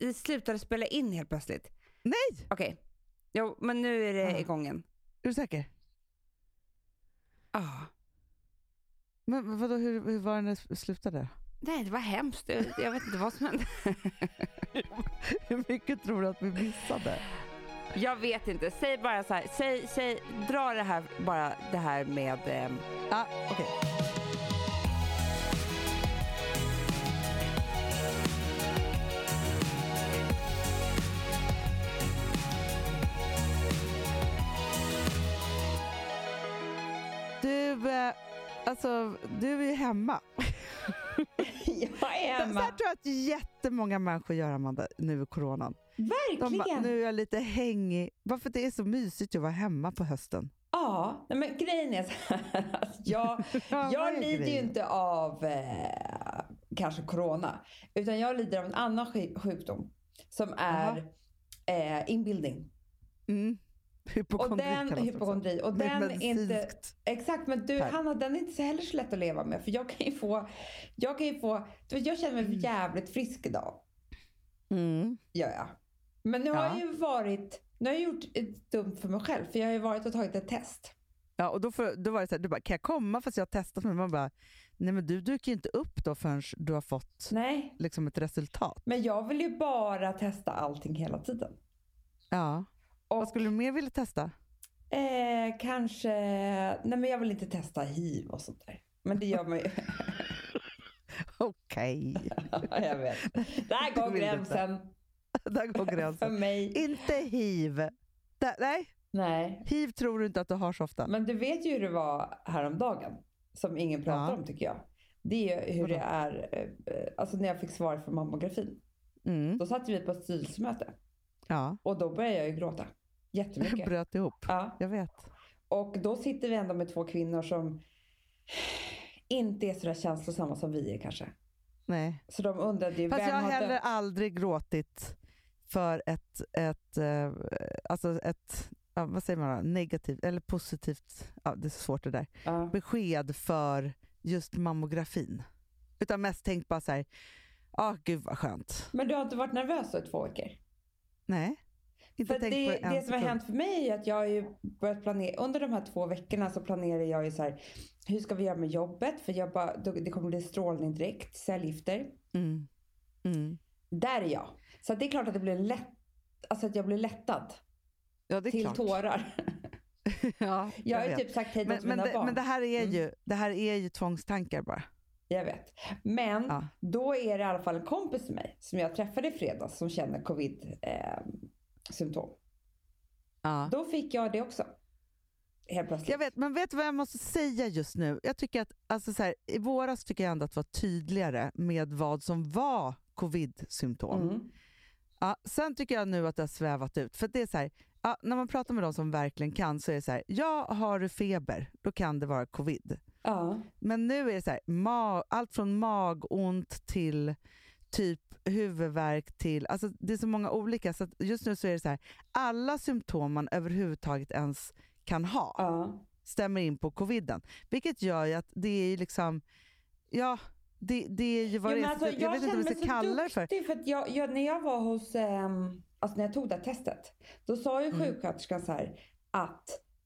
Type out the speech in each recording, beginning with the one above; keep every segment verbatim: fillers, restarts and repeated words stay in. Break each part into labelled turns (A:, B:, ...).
A: det slutade spela in helt plötsligt.
B: Nej!
A: Okej. Okay. Jo, men nu är det
B: ah.
A: igång igen.
B: Är du säker?
A: Ja. Ah.
B: Men vadå, hur, hur var det när det slutade?
A: Nej, det var hemskt. Jag vet inte vad som hände.
B: Hur mycket tror du att vi missade?
A: Jag vet inte. Säg bara så här. Säg, säg, dra det här, bara det här med... Eh...
B: Ah, okej. Okay. Du, eh, alltså, du är hemma.
A: Jag är hemma.
B: Så här tror jag att jättemånga människor gör, Amanda, nu i coronan.
A: Verkligen.
B: De ba, nu är jag lite hängig. Varför det är så mysigt att vara hemma på hösten.
A: Ja, men grejen är så här. Alltså, jag, jag lider grejen? ju inte av eh, kanske corona. Utan jag lider av en annan sjukdom. Som är eh, inbildning.
B: Mm. Hypokondri.
A: Och den, hypokondri. Och den är inte... Exakt, men du,
B: här.
A: Hanna, den är inte så heller så lätt att leva med. För jag kan ju få... Jag kan ju få... Du vet, jag känner mig jävligt frisk idag.
B: Mm.
A: Ja, ja. Men nu
B: ja.
A: har jag ju varit... Nu har jag gjort ett dumt för mig själv. För jag har ju varit och tagit ett test.
B: Ja, och då, för, då var det så här, du bara, kan jag komma fast jag har testat mig? Man bara, nej men du dyker ju inte upp då förrän du har fått
A: nej.
B: Liksom ett resultat.
A: Men jag vill ju bara testa allting hela tiden.
B: Ja. Och, vad skulle du mer vilja testa?
A: Eh, kanske... Nej, men jag vill inte testa hiv och sånt där. Men det gör man ju.
B: Okej.
A: Okay. Jag vet. Där går gränsen.
B: Där går gränsen.
A: För mig.
B: Inte hiv. Där, nej.
A: Nej.
B: Hiv tror du inte att du har så ofta.
A: Men du vet ju hur det var häromdagen. Som ingen pratar ja. om, tycker jag. Det är hur Vadå? det är... Alltså när jag fick svar från mammografin. Mm. Då satt vi på ett styrelsemöte.
B: Ja.
A: Och då började jag ju gråta. Jättemycket.
B: Bröt ihop.
A: Ja.
B: Jag vet.
A: Och då sitter vi ändå med två kvinnor som inte är så där känslosamma som vi är kanske.
B: Nej.
A: Så de undrade ju...
B: Fast
A: vem
B: jag har
A: hade...
B: heller aldrig gråtit för ett, ett, äh, alltså ett ja, vad säger man då? Negativt eller positivt, ja, det är så svårt det där. Ja. Besked för just mammografin. Utan mest tänkt bara så här, ja, oh, gud vad skönt.
A: Men du har inte varit nervös då i två veckor?
B: Nej. Inte
A: för
B: tänkt
A: det,
B: på en
A: det som har hänt för mig är att jag har ju börjat planera, under de här två veckorna så planerar jag ju så här, hur ska vi göra med jobbet? För jag bara, det kommer bli strålning direkt, cellgifter. Mm. Mm. Där är jag. Så det är klart att det blir lätt, alltså att jag blir lättad.
B: Ja, det är
A: till
B: klart.
A: Tårar.
B: Ja,
A: jag har ju
B: vet.
A: typ sagt hej till
B: men,
A: mina
B: men det,
A: barn.
B: Men det här är ju,
A: mm.
B: det här är ju tvångstankar bara.
A: Jag vet. Men
B: ja.
A: då är det i alla fall en kompis till mig som jag träffade i fredags som känner covid-symptom. Eh, ja. Då fick jag det också. Helt plötsligt.
B: Jag vet, men vet du vad jag måste säga just nu? Jag tycker att, alltså så här, i våras tycker jag ändå att vara tydligare med vad som var covid-symptom. Mm. Ja, sen tycker jag nu att det har svävat ut. För det är så här, ja, när man pratar med de som verkligen kan så är det så här, ja, har du feber, då kan det vara covid. Ja. Men nu är det så här, ma- allt från magont till typ huvudvärk till, alltså det är så många olika, så att just nu så är det så här, alla symptom man överhuvudtaget ens kan ha ja. stämmer in på coviden. Vilket gör ju att det är liksom, ja, det, det är ju vad
A: jo,
B: det är.
A: Alltså, jag,
B: jag vet inte vad vi ska kalla det för.
A: för att jag, jag, när jag var hos, um, alltså när jag tog det här testet, då sa ju mm. sjuksköterskan så här att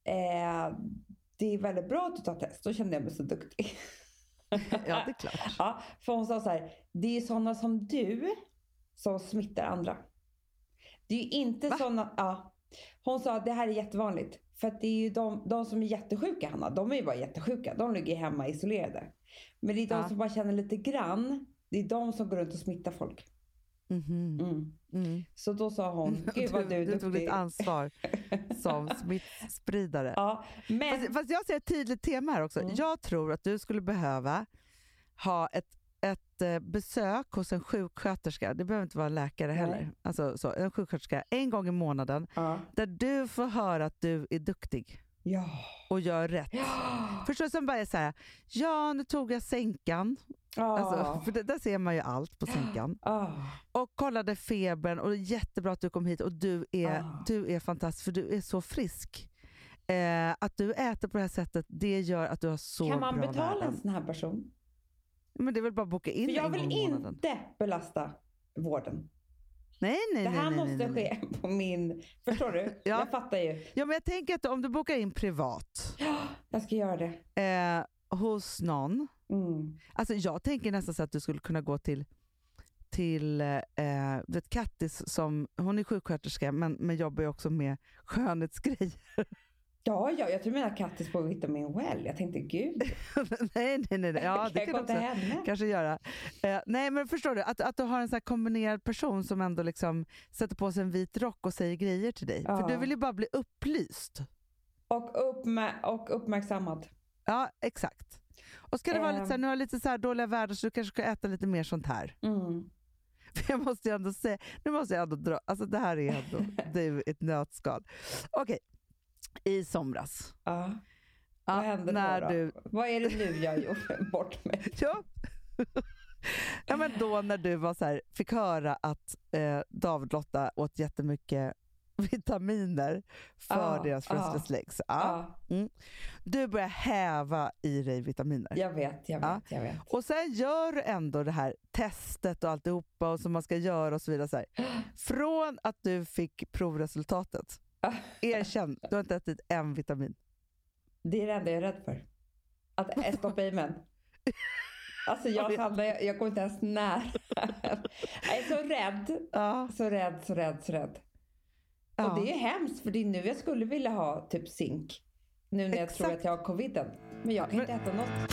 A: eh, det är väldigt bra att du tar test. Då kände jag mig så duktig.
B: Ja, det är klart.
A: Ja, för hon sa så här, det är sådana som du som smittar andra. Det är ju inte Va? sådana, ja. Hon sa att det här är jättevanligt. För att det är ju de, de som är jättesjuka, Hanna, de är ju bara jättesjuka. De ligger hemma isolerade. Men det är de ja. som bara känner lite grann, det är de som går runt och smittar folk. Mm-hmm. Mm. Mm. Så då sa hon, gud vad du,
B: du, du tog ditt ansvar som smittspridare.
A: Ja, men...
B: fast, fast jag ser ett tydligt tema här också. Mm. Jag tror att du skulle behöva ha ett, ett besök hos en sjuksköterska. Det behöver inte vara en läkare heller. Nej. Alltså, så, en sjuksköterska en gång i månaden ja. där du får höra att du är duktig.
A: Ja.
B: Och gör rätt. Ja. Förstår du, som bara är så här, ja, nu tog jag sänkan. Oh. Alltså, för det, där ser man ju allt på sänkan. Oh. Och kollade febern och det är jättebra att du kom hit och du är, oh. du är fantastisk för du är så frisk. Eh, att du äter på det här sättet, det gör att du har så bra
A: Kan man
B: bra
A: betala
B: värden.
A: En sån här person?
B: Men det är väl bara att boka in
A: för jag
B: en
A: vill
B: gång i månaden.
A: Inte belasta vården.
B: Nej, nej,
A: det här
B: nej,
A: måste
B: nej, nej.
A: ske på min... Förstår du?
B: Ja.
A: Jag fattar ju.
B: Ja, men jag tänker att om du bokar in privat.
A: Ja, jag ska göra det.
B: Eh, hos någon.
A: Mm.
B: Alltså jag tänker nästan så att du skulle kunna gå till till eh, du vet Kattis som, hon är sjuksköterska men, men jobbar ju också med skönhetsgrejer.
A: Ja, ja, jag tror du menar Kattis på Vitamin Well. Jag tänkte, gud.
B: nej, nej, nej. Ja, det
A: jag
B: kan också kanske göra. Eh, nej, men förstår du, att, att du har en sån här kombinerad person som ändå liksom sätter på sig en vit rock och säger grejer till dig. Ja. För du vill ju bara bli upplyst.
A: Och, uppmär- och uppmärksammad.
B: Ja, exakt. Och ska det vara lite så här, nu har lite så här dåliga väder så du kanske ska äta lite mer sånt här.
A: Mm.
B: För jag måste ju ändå säga, nu måste jag ändå dra, alltså det här är ändå, det är ett nötskal. Okej, i somras.
A: Ja.
B: Ja,
A: vad hände
B: när
A: då, då?
B: Du...
A: Vad är det nu jag gjorde bort mig?
B: Ja. ja, men då när du var så här, fick höra att eh, David Lotta åt jättemycket vitaminer för ah, deras restless ah, legs. Ja. Ah. Mm. Du börjar häva i dig vitaminer.
A: Jag vet, jag vet, ja. jag vet.
B: Och sen gör du ändå det här testet och alltihopa och som man ska göra och så vidare. Så här. Från att du fick provresultatet. Erkänn, du har inte ätit en vitamin.
A: Det är det enda jag är rädd för. Att stoppa i mig. Alltså jag, handlar, jag, jag går inte ens nära. Jag är så rädd. Ja. Så rädd, så rädd, så rädd. Ja. Och det är hemskt, för det är nu jag skulle vilja ha typ zink. Nu när jag Exakt. tror att jag har coviden. Men jag kan Men... inte äta något.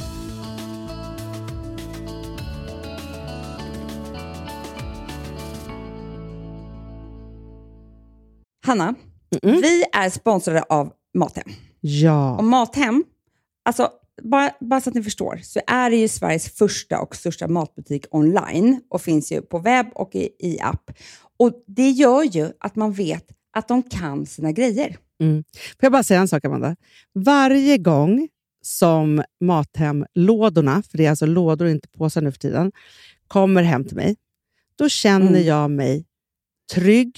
A: Hanna, mm-mm. vi är sponsrade av Mathem.
B: Ja.
A: Och Mathem, alltså bara, bara så att ni förstår, så är det ju Sveriges första och största matbutik online. Och finns ju på webb och i, i app. Och det gör ju att man vet att de kan sina grejer.
C: Mm. Får jag bara säga en sak, Amanda? Varje gång som Mathem-lådorna, för det är alltså lådor och inte påsar nu för tiden, kommer hem till mig, då känner mm. jag mig trygg.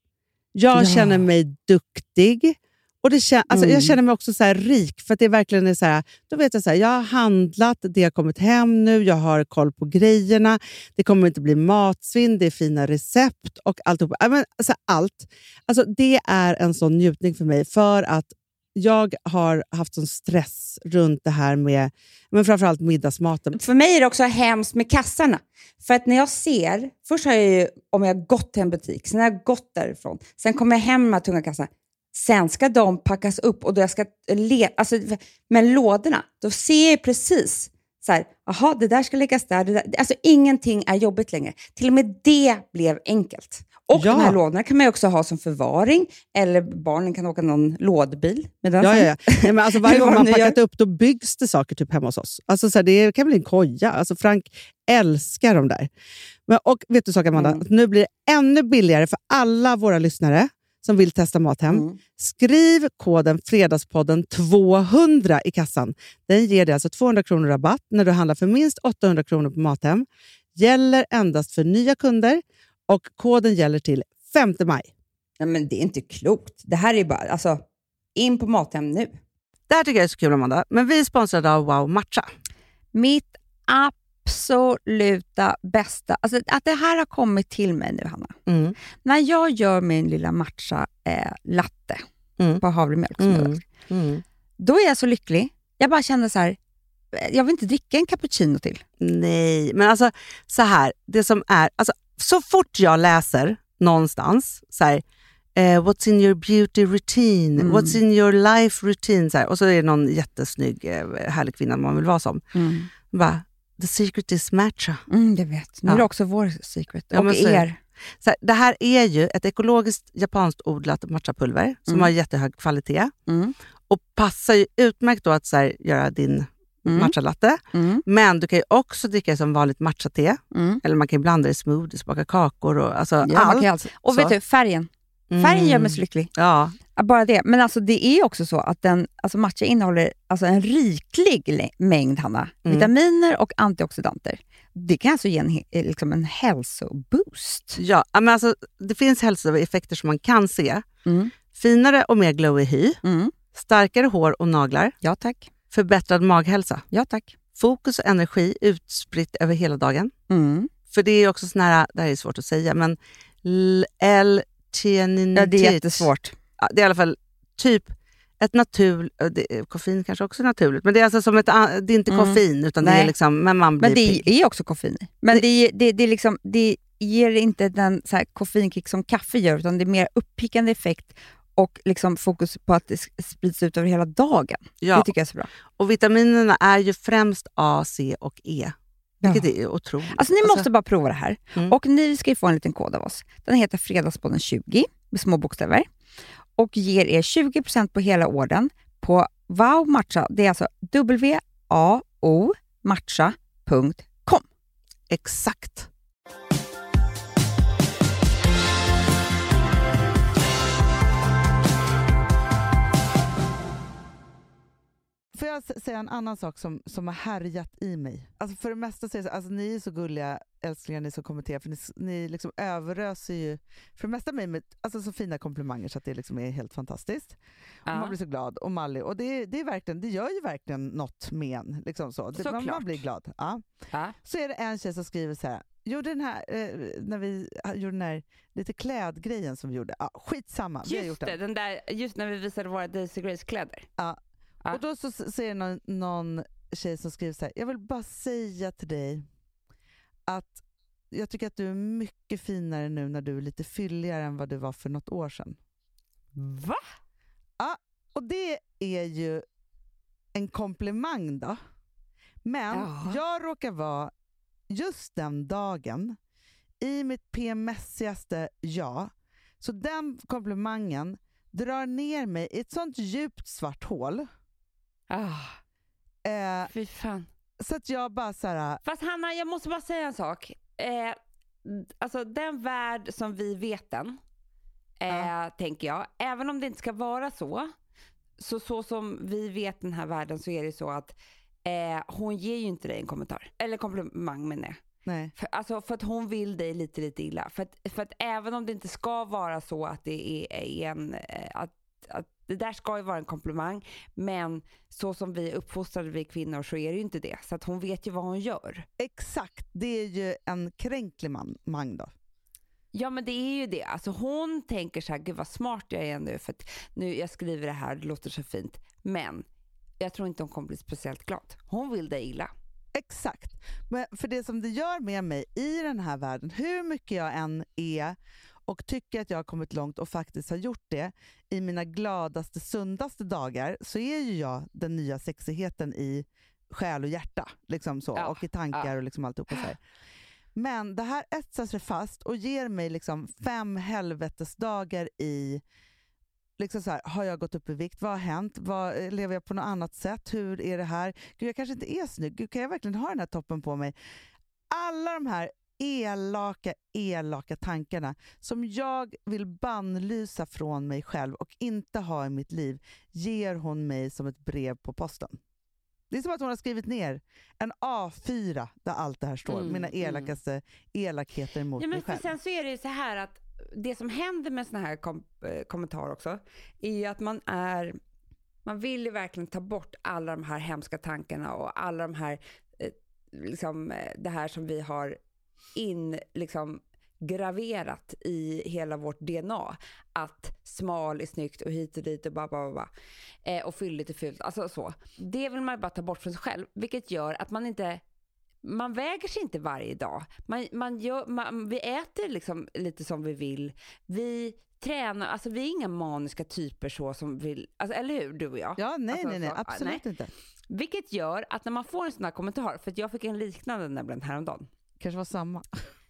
C: Jag ja. känner mig duktig. Och det kän- alltså mm. jag känner mig också så här rik, för att det verkligen är så här, då vet jag så här, jag har handlat, det har kommit hem nu, jag har koll på grejerna, det kommer inte bli matsvinn, det är fina recept och alltihop. Alltså allt. Alltså det är en sån njutning för mig, för att jag har haft sån stress runt det här med, men framförallt middagsmaten.
A: För mig är det också hemskt med kassarna. För att när jag ser, först har jag ju, om jag har gått till en butik, sen har jag gått därifrån, sen kommer jag hem med tunga kassarna. Sen ska de packas upp och då jag ska le- alltså, med lådorna, då ser jag precis så här, aha, det där ska läggas där, det där. Alltså ingenting är jobbigt längre. Till och med det blev enkelt. Och ja. de här lådorna kan man ju också ha som förvaring, eller barnen kan åka någon lådbil med den.
C: Ja, ja, ja. Nej, men alltså varje gång man packat upp, då byggs det saker typ hemma hos oss. Alltså så här, det kan bli en koja. Alltså Frank älskar de där. Men, och vet du saker, Amanda, mm. nu blir det ännu billigare för alla våra lyssnare som vill testa Mathem. Mm. Skriv koden Fredagspodden tvåhundra i kassan. Den ger dig alltså tvåhundra kronor rabatt när du handlar för minst åttahundra kronor på Mathem. Gäller endast för nya kunder och koden gäller till femte maj.
A: Nej, men det är inte klokt. Det här är bara, alltså, in på Mathem nu.
C: Det här tycker jag är så kul, Amanda. Men vi är sponsrade av Wow Matcha.
A: Mitt absoluta bästa. Alltså att det här har kommit till mig nu, Hanna. Mm. När jag gör min lilla matcha eh, latte mm. på havremjölk, mm. Mm. då är jag så lycklig. Jag bara känner så här, jag vill inte dricka en cappuccino till.
C: Nej, men alltså så här, det som är, alltså så fort jag läser någonstans så här, eh, what's in your beauty routine, mm. what's in your life routine, så här, och så är det någon jättesnygg eh, härlig kvinna man vill vara som. Mm. Bara, the secret is matcha.
A: Mm, det vet. Nu ja. är det också vår secret. Ja, och
C: så,
A: er.
C: Så här, det här är ju ett ekologiskt japanskt odlat matchapulver som mm. har jättehög kvalitet. Mm. Och passar ju utmärkt då att så här, göra din mm. matchalatte. Mm. Men du kan ju också dricka det som vanligt matchate. Mm. Eller man kan ju blanda det i smoothies, baka kakor och alltså
A: ja,
C: allt.
A: Alltså. Och vet du, färgen. Färgen mm. gör mig så lycklig.
C: Ja.
A: Bara det. Men alltså det är också så att den, alltså matcha innehåller alltså en riklig mängd, Hanna, mm. vitaminer och antioxidanter. Det kan alltså ge en, liksom en hälsoboost.
C: Ja, men alltså det finns hälsoeffekter som man kan se. Mm. Finare och mer glowy hy. Mm. Starkare hår och naglar.
A: Ja, tack.
C: Förbättrad maghälsa.
A: Ja, tack.
C: Fokus och energi utspritt över hela dagen. Mm. För det är också sån här, det här är svårt att säga, men L-theaninitet.
D: Ja, det är jättesvårt.
C: Ja, det är i alla fall typ ett naturligt, koffein kanske också är naturligt, men det är alltså som ett, det är inte
D: Mm.
C: koffein utan
D: Nej.
C: det är liksom, men man blir
D: Men det
C: pigg.
D: är också koffein i. Men det, det, det, det, är liksom, det ger inte den så här koffeinkick som kaffe gör, utan det är mer uppickande effekt och liksom fokus på att det sprids ut över hela dagen.
C: Ja.
D: Det tycker jag är så bra.
C: Och vitaminerna är ju främst A, C och E. Vilket
D: Ja.
C: är otroligt.
D: Alltså ni måste bara prova det här.
C: Mm.
D: Och ni ska ju få en liten kod av oss. Den heter Fredagspodden tjugo med små bokstäver. Och ger er tjugo procent på hela orden på Wow Matcha. Det är alltså W A O matcha punkt com.
C: Exakt. Får jag s- säga en annan sak som, som har härjat i mig? Alltså för det mesta så är det så, alltså ni är så gulliga älsklingar, ni som kommenterar, för ni, s- ni liksom överöser ju för det mesta mig med alltså så fina komplimanger så att det liksom är helt fantastiskt.
D: Ja.
C: Och man blir så glad. Och Malli, och det, det, är verkligen, det gör ju verkligen något med en. Liksom så. Det, man, man
D: Såklart.
C: blir glad. Ja.
D: Ja.
C: Så är det en tjej som skriver så här. Gjorde den här, eh, när vi gjorde den här lite klädgrejen som vi gjorde. Ja, skitsamma, vi har gjort
D: Just det,
C: den.
D: den där, just när vi visade våra Daisy Grace-kläder.
C: Ja.
D: Ja.
C: Och då så s- säger någon, någon tjej som skriver så här. Jag vill bara säga till dig att jag tycker att du är mycket finare nu när du är lite fylligare än vad du var för något år sedan.
D: Va?
C: Och det är ju en komplimang då. Men
D: Ja.
C: jag råkar vara just den dagen i mitt P M S-igaste jag. Så den komplimangen drar ner mig i ett sånt djupt svart hål.
D: Ah,
C: Eh,
D: fy fan.
C: så att jag bara så här.
D: Fast Hanna, jag måste bara säga en sak. Eh, alltså den värld som vi vet den, eh,
C: Ja.
D: tänker jag, även om det inte ska vara så, så så som vi vet den här världen, så är det så att eh, hon ger ju inte dig en kommentar. Eller komplimang med det.
C: Nej.
D: För, alltså för att hon vill dig lite lite illa. För att, för att även om det inte ska vara så att det är, är en... eh, Att, att det där ska ju vara en komplimang, men så som vi är uppfostrade, vi kvinnor, så är det ju inte det. Så att hon vet ju vad hon gör.
C: Exakt, det är ju en kränklig man, mang då.
D: Ja, men det är ju det. Alltså hon tänker så här, gud vad smart jag är nu, för att nu jag skriver det här, det låter så fint. Men jag tror inte hon kommer bli speciellt glad. Hon vill dig illa.
C: Exakt. Men för det som det gör med mig i den här världen, hur mycket jag än är och tycker att jag har kommit långt och faktiskt har gjort det i mina gladaste, sundaste dagar, så är ju jag den nya sexigheten i själ och hjärta. Liksom så,
D: Ja,
C: och i tankar
D: ja.
C: och liksom alltihopa så här. Men det här etsar sig fast och ger mig liksom fem helvetesdagar i liksom så här, har jag gått upp i vikt? Vad har hänt? Vad, lever jag på något annat sätt? Hur är det här? Gud, jag kanske inte är snygg. Gud, kan jag verkligen ha den här toppen på mig? Alla de här elaka, elaka tankarna som jag vill bannlysa från mig själv och inte ha i mitt liv, ger hon mig som ett brev på posten. Det är som att hon har skrivit ner en A fyra där allt det här står.
D: Mm,
C: Mina elakaste elakheter mot
D: Ja, men
C: mig
D: för
C: själv.
D: sen så är det ju så här att det som händer med såna här kom- eh, kommentarer också är ju att man är man vill ju verkligen ta bort alla de här hemska tankarna och alla de här eh, liksom eh, det här som vi har in liksom graverat i hela vårt D N A, att smal är snyggt och hit och dit och bara bara bara eh, och fylligt är fult, alltså så. Det vill man ju bara ta bort från sig själv, vilket gör att man inte man väger sig inte varje dag. Man, man gör, man, vi äter liksom lite som vi vill. Vi tränar, alltså vi är inga maniska typer så som vill, alltså, eller hur, du och jag?
C: Ja, nej,
D: Alltså,
C: nej, nej,
D: så,
C: absolut
D: nej.
C: inte.
D: Vilket gör att när man får en sån här kommentar, för att jag fick en liknande nämligen häromdagen.
C: Kanske var samma.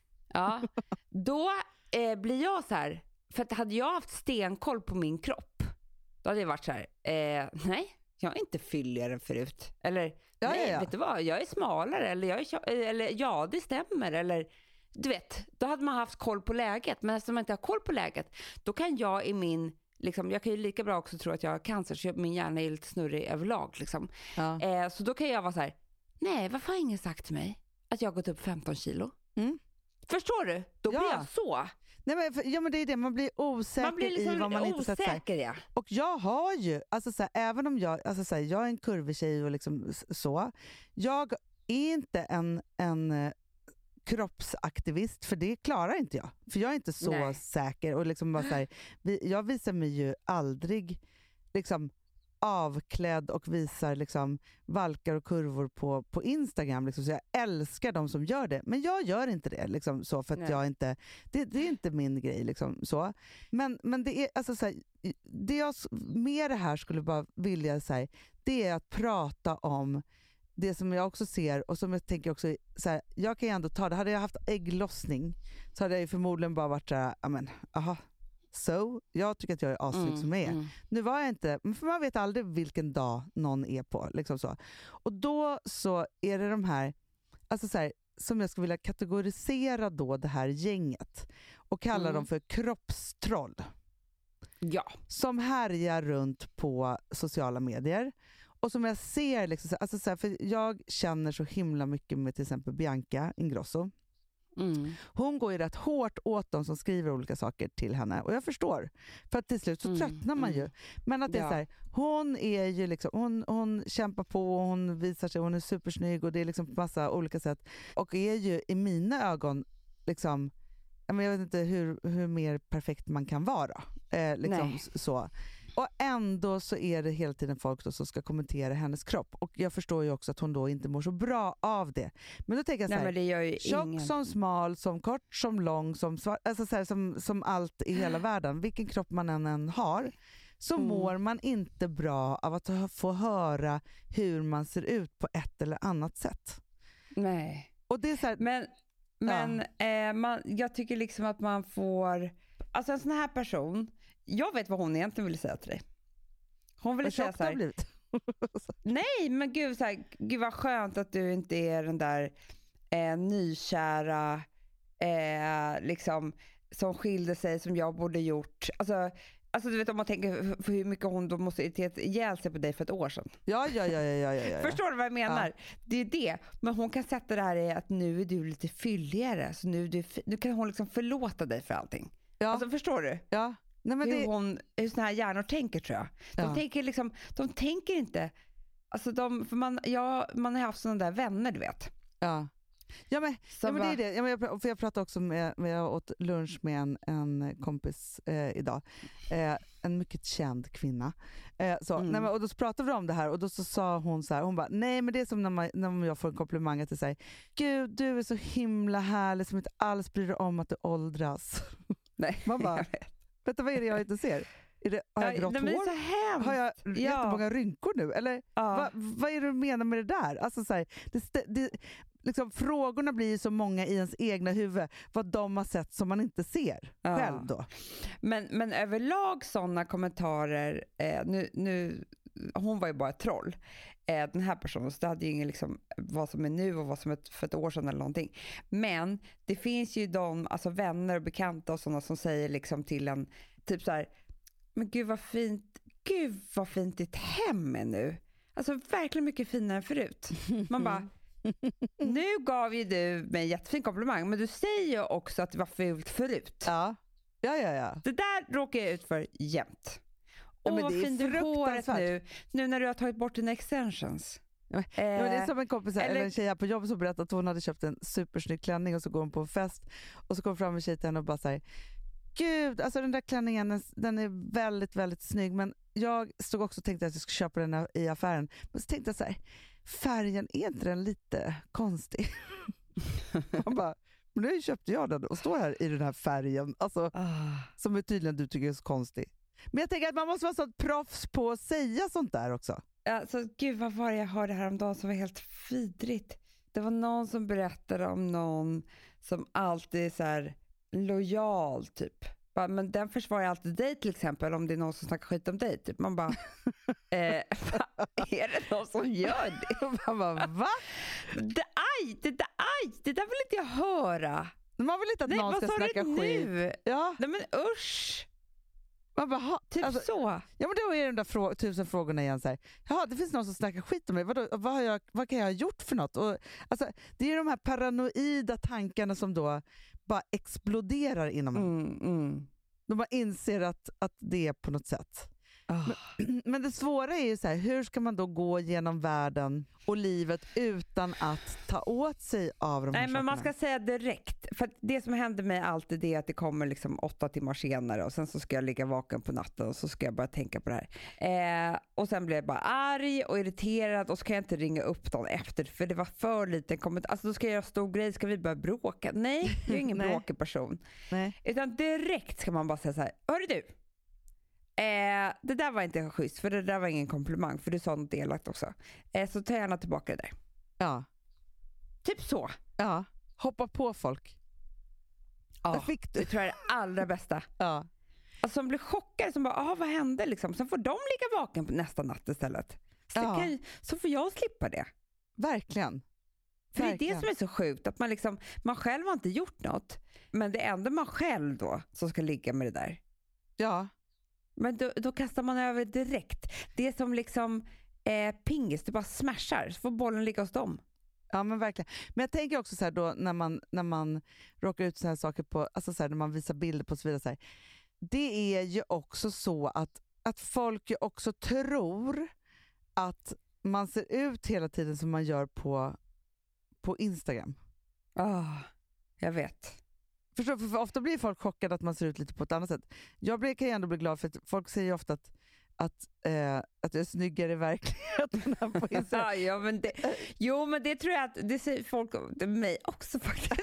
D: Ja, då eh, blir jag så här, för att hade jag haft stenkoll på min kropp, då hade jag varit så här, eh, nej, jag är inte fylligare än förut. Eller,
C: Ja,
D: nej,
C: ja, ja.
D: vet du vad, jag är smalare, eller, jag är, tjo- eller ja, det stämmer, eller du vet, då hade man haft koll på läget. Men eftersom man inte har koll på läget, då kan jag i min, liksom, jag kan ju lika bra också tro att jag har cancer, så min hjärna är lite snurrig överlag liksom.
C: Ja.
D: Eh, så då kan jag vara så här, nej, varför har ingen sagt till mig att jag har gått upp femton kilo?
C: Mm.
D: Förstår du? Då blir
C: Ja.
D: jag så.
C: Nej, men, för, ja, men det är det, man blir osäker
D: Man blir liksom
C: i vad man inte sett. Så här.
D: osäker, ja.
C: Och jag har ju, alltså så här, även om jag, alltså så här, jag är en kurvig tjej och liksom s- så, jag är inte en, en eh,
B: kroppsaktivist, för det klarar inte jag. För jag är inte så
D: Nej.
B: säker. Och liksom bara så här, vi, jag visar mig ju aldrig liksom avklädd och visar liksom valkar och kurvor på, på Instagram. Liksom. Så jag älskar de som gör det. Men jag gör inte det. Liksom, så, för att
D: Nej.
B: jag inte, det, det är inte min grej. Liksom, så. Men, men det är alltså så här, det jag med det här skulle bara vilja säga, det är att prata om det som jag också ser och som jag tänker också så här, jag kan ju ändå ta det. Hade jag haft ägglossning så hade jag ju förmodligen bara varit så här, amen, aha, so, jag tycker att jag är aslik
D: Mm,
B: som jag är.
D: mm.
B: Nu var jag inte, för man vet aldrig vilken dag någon är på. Liksom så. Och då så är det de här, alltså så här, som jag skulle vilja kategorisera då det här gänget och kalla
D: Mm.
B: dem för kroppstroll.
D: Ja.
B: Som härjar runt på sociala medier. Och som jag ser, liksom, alltså så här, för jag känner så himla mycket med till exempel Bianca Ingrosso.
D: Mm.
B: Hon går ju rätt hårt åt dem som skriver olika saker till henne. Och jag förstår. För att till slut så
D: Mm,
B: tröttnar man ju.
D: mm.
B: Men att det är
D: Ja.
B: så här, hon är ju liksom, hon, hon kämpar på och hon visar sig, hon är supersnygg och det är liksom på massa olika sätt. Och är ju i mina ögon liksom, jag vet inte hur, hur mer perfekt man kan vara. Eh, liksom
D: Nej.
B: så. Och ändå så är det hela tiden folk då som ska kommentera hennes kropp. Och jag förstår ju också att hon då inte mår så bra av det. Men då tänker jag så
D: Nej,
B: här,
D: men det gör ju
B: tjock
D: ingen.
B: som smal, som kort som lång, som, svart, alltså så här, som, som allt i hela världen. Vilken kropp man än, än har så
D: Mm.
B: mår man inte bra av att ha- få höra hur man ser ut på ett eller annat sätt.
D: Nej.
B: Och det är så här,
D: Men, men eh, man, jag tycker liksom att man får, alltså en sån här person, jag vet vad hon egentligen ville säga till dig. Hon ville
B: vad
D: säga
B: tjock
D: så
B: det har
D: här,
B: blivit.
D: nej men gud, så här, gud vad skönt att du inte är den där eh, nykära eh, liksom som skilde sig som jag borde gjort. Alltså, alltså du vet om man tänker för hur mycket hon då måste irriterat ihjäl sig på dig för ett år sedan.
B: Ja, ja, ja, ja, ja, ja, ja.
D: Förstår du vad jag menar? Det är det. Men hon kan sätta det här i att nu är du lite fylligare. Så nu, är du, nu kan hon liksom förlåta dig för allting.
B: Ja,
D: Alltså förstår du?
B: ja. Nej, men
D: hur,
B: det,
D: hon, hur såna här hjärnor tänker tror jag. De,
B: Ja.
D: tänker, liksom, de tänker inte... Alltså de, för man, ja, man har haft sådana där vänner du vet.
B: ja. Ja, men, ja,
D: Som
B: men det är
D: bara-
B: det. Ja, men jag, för jag pratade också med, med jag åt lunch med en, en kompis eh, idag. Eh, en mycket känd kvinna. Eh, så,
D: Mm.
B: nej, men, och då pratade vi om det här och då så sa hon så här, hon bara, nej men det är som när, man, när jag får en komplimang att det säger, gud du är så himla härlig som inte alls bryr dig om att du åldras.
D: Nej,
B: Man bara,
D: jag vet.
B: vänta vad är det jag inte ser? Är det, har jag
D: Ja,
B: grått
D: nej, men det är
B: hår?
D: så hemskt.
B: Har jag
D: Ja.
B: jättemånga rynkor nu? Eller
D: Ja.
B: Va, vad är det du menar med det där? Alltså, så här, det, stä- det, liksom, frågorna blir ju så många i ens egna huvud vad de har sett som man inte ser
D: Ja.
B: själv då.
D: Men, men överlag sådana kommentarer, eh, nu, nu, hon var ju bara ett troll, eh, den här personen, så det hade ju ingen liksom vad som är nu och vad som är för ett år sedan eller någonting. Men det finns ju de, alltså vänner och bekanta och sådana som säger liksom till en, typ så här, men gud vad fint, gud vad fint ditt hem är nu. Alltså verkligen mycket finare än förut. Man bara, nu gav ju du mig en jättefin komplimang, men du säger ju också att det var fult förut.
B: Ja, ja, ja. ja.
D: Det där råkar jag ut för jämt.
B: Ja,
D: Åh,
B: men
D: vad
B: det är
D: fin du är håret
B: fruktansvärt.
D: nu, nu när du har tagit bort dina extensions.
B: Ja, men, ja, men det är som en kompis här,
D: eller-
B: eller en tjej här på jobbet som berättade att hon hade köpt en supersnygg klänning och så går hon på en fest och så kommer fram en tjej till henne och bara säger, gud, alltså den där klänningen den, den är väldigt, väldigt snygg, men jag stod också och tänkte att jag skulle köpa den i affären, men så tänkte jag så här, färgen, är inte den lite konstig? Han bara, men nu köpte jag den och står här i den här färgen, alltså,
D: Ah.
B: som är tydligen du tycker är så konstig. Men jag tänker att man måste vara sånt proffs på att säga sånt där också.
D: Alltså, gud vad var det jag hörde häromdagen som var helt vidrigt. Det var någon som berättade om någon som alltid är så här lojal typ. Bara, men den försvarar alltid dig till exempel om det är någon som snackar skit om dig. Typ. Man bara, eh, är det någon som gör det?
B: Man bara, va?
D: det aj, det där, aj, det där vill inte jag höra.
B: Man vill inte att
D: Nej,
B: någon
D: vad
B: ska
D: sa
B: snacka
D: du
B: skit.
D: nu?
B: Ja,
D: Nej men usch.
B: man bara, ha,
D: Typ
B: alltså,
D: så.
B: ja, men då är det de där frå- tusen frågorna igen. Så här. Jaha, det finns någon som snackar skit om mig. Vadå, vad, har jag, vad kan jag ha gjort för något? Och, alltså, det är de här paranoida tankarna som då bara exploderar inom en.
D: Mm, mm.
B: De bara inser att, att det är på något sätt. Oh. Men, men det svåra är ju så här, hur ska man då gå genom världen och livet utan att ta åt sig av de här
D: Nej, men
B: sakerna?
D: man ska säga direkt. För att det som händer mig alltid är att det kommer liksom åtta timmar senare och sen så ska jag ligga vaken på natten och så ska jag bara tänka på det här. Eh, och sen blir jag bara arg och irriterad och så kan jag inte ringa upp dagen efter för det var för liten kommentar. Alltså då ska jag göra stor grej, ska vi börja bråka? Nej, jag är ingen bråkig person.
B: Nej.
D: Utan direkt ska man bara säga så här, hörru du, Eh, det där var inte schysst, för det där var ingen komplimang, för du sa något elakt också. Eh, så ta gärna tillbaka det där.
B: Ja.
D: Typ så.
B: Ja. Hoppa på folk.
D: Ja,
B: fick du.
D: det tror jag är det allra bästa.
B: Ja.
D: Alltså som blir chockade, som bara, ah, vad hände liksom? Sen får de ligga vaken på nästa natt istället. Så,
B: Ja.
D: kan, så får jag slippa det.
B: Verkligen.
D: För
B: Verkligen.
D: det är det som är så sjukt, att man liksom, man själv har inte gjort något, men det är ändå man själv då som ska ligga med det där.
B: Ja.
D: Men då, då kastar man över direkt. Det är som liksom eh, pingis, du bara smashar så får bollen ligga hos dem.
B: Ja, men verkligen. Men jag tänker också så här då när man, när man råkar ut så här saker på, alltså så här, när man visar bilder på och så vidare så här, det är ju också så att, att folk ju också tror att man ser ut hela tiden som man gör på, på Instagram.
D: Oh, jag vet.
B: Förstår, för, för ofta blir folk chockade att man ser ut lite på ett annat sätt. Jag blir, kan ju ändå bli glad för att folk säger ju ofta att, att, eh, att jag är snyggare i verkligheten än på Instagram.
D: ja, men det, jo, men det tror jag att det säger folk om mig också faktiskt.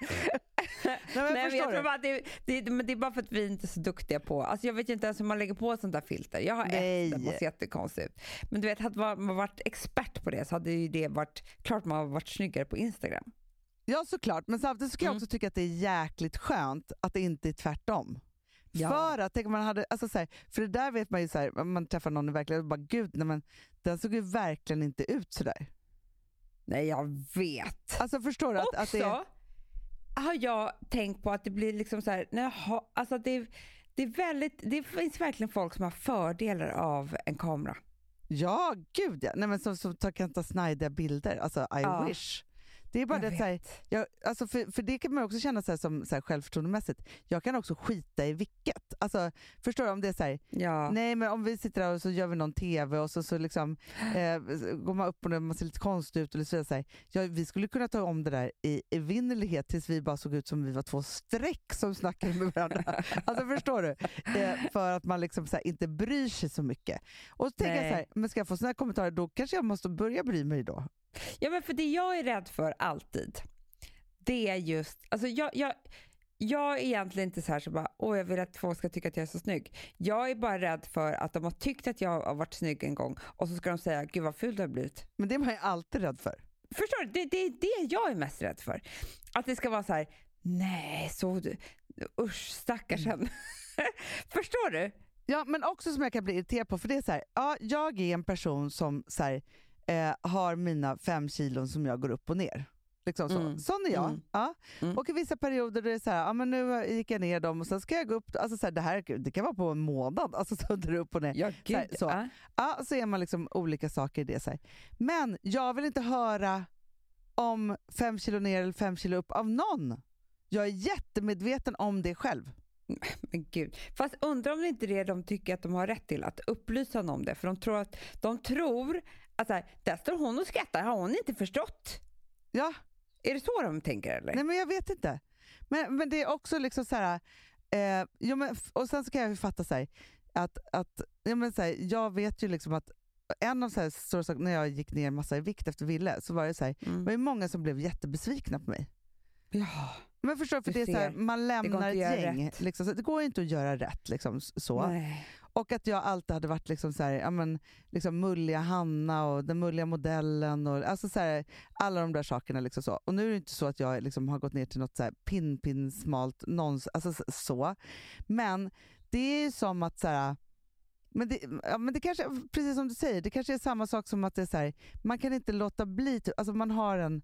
B: Nej, men jag,
D: Nej, men jag tror
B: det.
D: bara att det, det, men det är bara för att vi inte är så duktiga på. Alltså jag vet ju inte ens hur man lägger på sånt där filter. Jag har
B: Nej.
D: ett, det måste se jättekonstigt ut. Men du vet, hade man varit expert på det så hade ju det varit klart man har varit snyggare på Instagram.
B: Ja, såklart. Men samtidigt så kan jag
D: Mm.
B: också tycka att det är jäkligt skönt att det inte är tvärtom.
D: Ja.
B: För att, tänk om man hade, alltså så här, för det där vet man ju så här, om man träffar någon i verkligheten och bara gud, nej, men den såg ju verkligen inte ut så där.
D: Nej, jag vet.
B: Alltså förstår du att,
D: Också
B: att det är,
D: har jag tänkt på att det blir liksom så här, när jag har, alltså det, det är väldigt, det finns verkligen folk som har fördelar av en kamera.
B: ja, gud ja. Nej, men som, som tar, kan ta snajdiga bilder, alltså I
D: Ja.
B: wish. Det är bara
D: Jag
B: det så här, jag, alltså för, för det kan man också känna så här, som så här, självförtroendemässigt. Jag kan också skita i vilket. Alltså, förstår du om det är så här,
D: Ja.
B: nej men om vi sitter där och så gör vi någon tv och så, så liksom, eh, går man upp och man ser lite konstigt ut. Eller så, så här, ja, vi skulle kunna ta om det där i evinnerlighet tills vi bara såg ut som vi var två streck som snackade med varandra. Alltså förstår du? Eh, för att man liksom så här, inte bryr sig så mycket. Och så tänker jag så här, men ska jag få såna här kommentarer då kanske jag måste börja bry mig då.
D: Ja, men för det jag är rädd för alltid, det är just, alltså jag, jag, jag är egentligen inte så här så bara, åh jag vill att folk ska tycka att jag är så snygg. Jag är bara rädd för att de har tyckt att jag har varit snygg en gång och så ska de säga, gud vad ful du har blivit.
B: Men det är man ju alltid rädd för.
D: Förstår du? Det, det är det jag är mest rädd för. Att det ska vara så här, nej, så du, usch stackars mm. Förstår du?
B: Ja, men också som jag kan bli irriterad på, för det är så här, ja, jag är en person som så här, eh, har mina fem kilon som jag går upp och ner. Liksom så.
D: Mm.
B: Sån är jag.
D: Mm.
B: Ja.
D: Mm.
B: Och i vissa perioder är det så här, ja, men nu gick jag ner dem och sen ska jag gå upp, alltså så här, det här det kan vara på en månad, alltså så där upp och ner.
D: Ja,
B: så, här,
D: gud,
B: så.
D: ja.
B: Ja, så är man liksom olika saker i det. Så här. Men jag vill inte höra om fem kilo ner eller fem kilo upp av någon. Jag är jättemedveten om det själv.
D: Men gud. Fast undrar om det inte är det de tycker att de har rätt till, att upplysa någon om det. För de tror att, de tror att så här, där står hon och skrattar, har hon inte förstått?
B: Ja.
D: Är det så de tänker eller?
B: Nej, men jag vet inte. Men, men det är också liksom så här, eh, jo, men, och sen så kan jag ju fatta så här, att, att ja, men så här, jag vet ju liksom att en av så här stora saker, när jag gick ner massa i vikt efter Ville, så var det så här,
D: Mm.
B: det var ju många som blev jättebesvikna på mig.
D: Ja.
B: Men förstår du, för
D: Du
B: det är så här,
D: ser.
B: man lämnar
D: inte att
B: ett
D: göra
B: gäng. Liksom, så det går inte att göra rätt. Liksom, så.
D: Nej.
B: Och att jag alltid hade varit liksom så här, ja, men, liksom mulliga Hanna och den mulliga modellen. Och, alltså så här, alla de där sakerna. Liksom så. Och nu är det inte så att jag liksom har gått ner till något så här pin, pin, smalt nons, alltså så. Men det är ju som att så här, men det, ja, men det kanske, precis som du säger, det kanske är samma sak som att det är så här, man kan inte låta bli, alltså man har en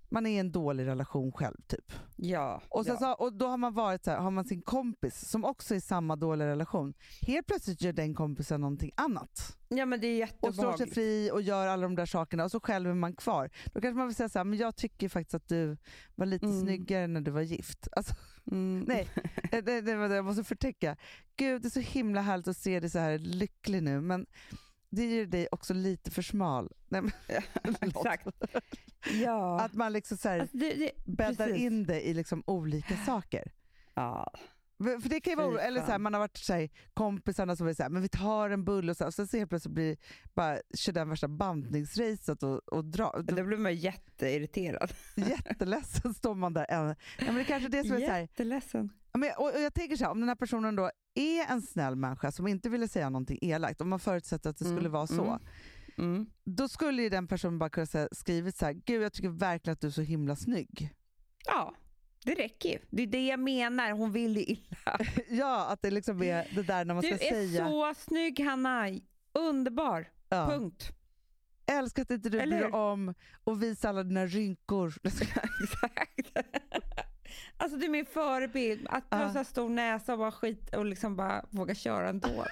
B: man är i en dålig relation själv typ.
D: Ja.
B: Och, sen
D: ja.
B: så, och då har man varit så här, har man sin kompis som också är i samma dåliga relation. Helt plötsligt gör den kompisen någonting annat.
D: Ja, men det är
B: Och slår sig
D: jättebehagligt.
B: fri och gör alla de där sakerna och så själv är man kvar. Då kanske man vill säga så här, men jag tycker faktiskt att du var lite
D: Mm.
B: snyggare när du var gift. Alltså,
D: Mm.
B: nej, det, det var det jag måste förtäcka. Gud, det är så himla härligt att se dig så här lycklig nu, men det gör dig också lite för smal. Nej, men,
D: Exakt. Ja.
B: att man liksom så här
D: Alltså, det, det,
B: bäddar
D: precis.
B: in det i liksom olika saker.
D: Ja.
B: För för det kan ju vara,
D: Fy
B: eller så här,
D: fan.
B: man har varit så här, kompisarna som är så här, men vi tar en bulle och så, och så helt plötsligt blir bara kör den värsta bantningsracet och, och dra.
D: Då blir man jätteirriterad.
B: Jätteledsen står man där. Ja, men det är kanske det som är så här,
D: Jätteledsen.
B: ja, men, och, och jag tänker så här, om den här personen då är en snäll människa som inte ville säga någonting elakt, om man förutsätter att det skulle
D: Mm,
B: vara så,
D: mm. Mm.
B: då skulle ju den personen bara kunna säga, skrivit så här, gud jag tycker verkligen att du är så himla snygg.
D: Ja, det räcker ju. Det är det jag menar. Hon vill ju illa.
B: Ja, att det liksom är det där när man
D: Du
B: ska
D: är
B: säga.
D: så snygg, Hanna. Underbar.
B: Ja.
D: Punkt.
B: Älskar att inte du
D: Eller
B: bryr
D: hur?
B: om och visa alla dina rynkor.
D: Exakt. Alltså du är min förebild. Att du
B: Ja.
D: har så här stor näsa och bara skit och liksom bara våga köra ändå.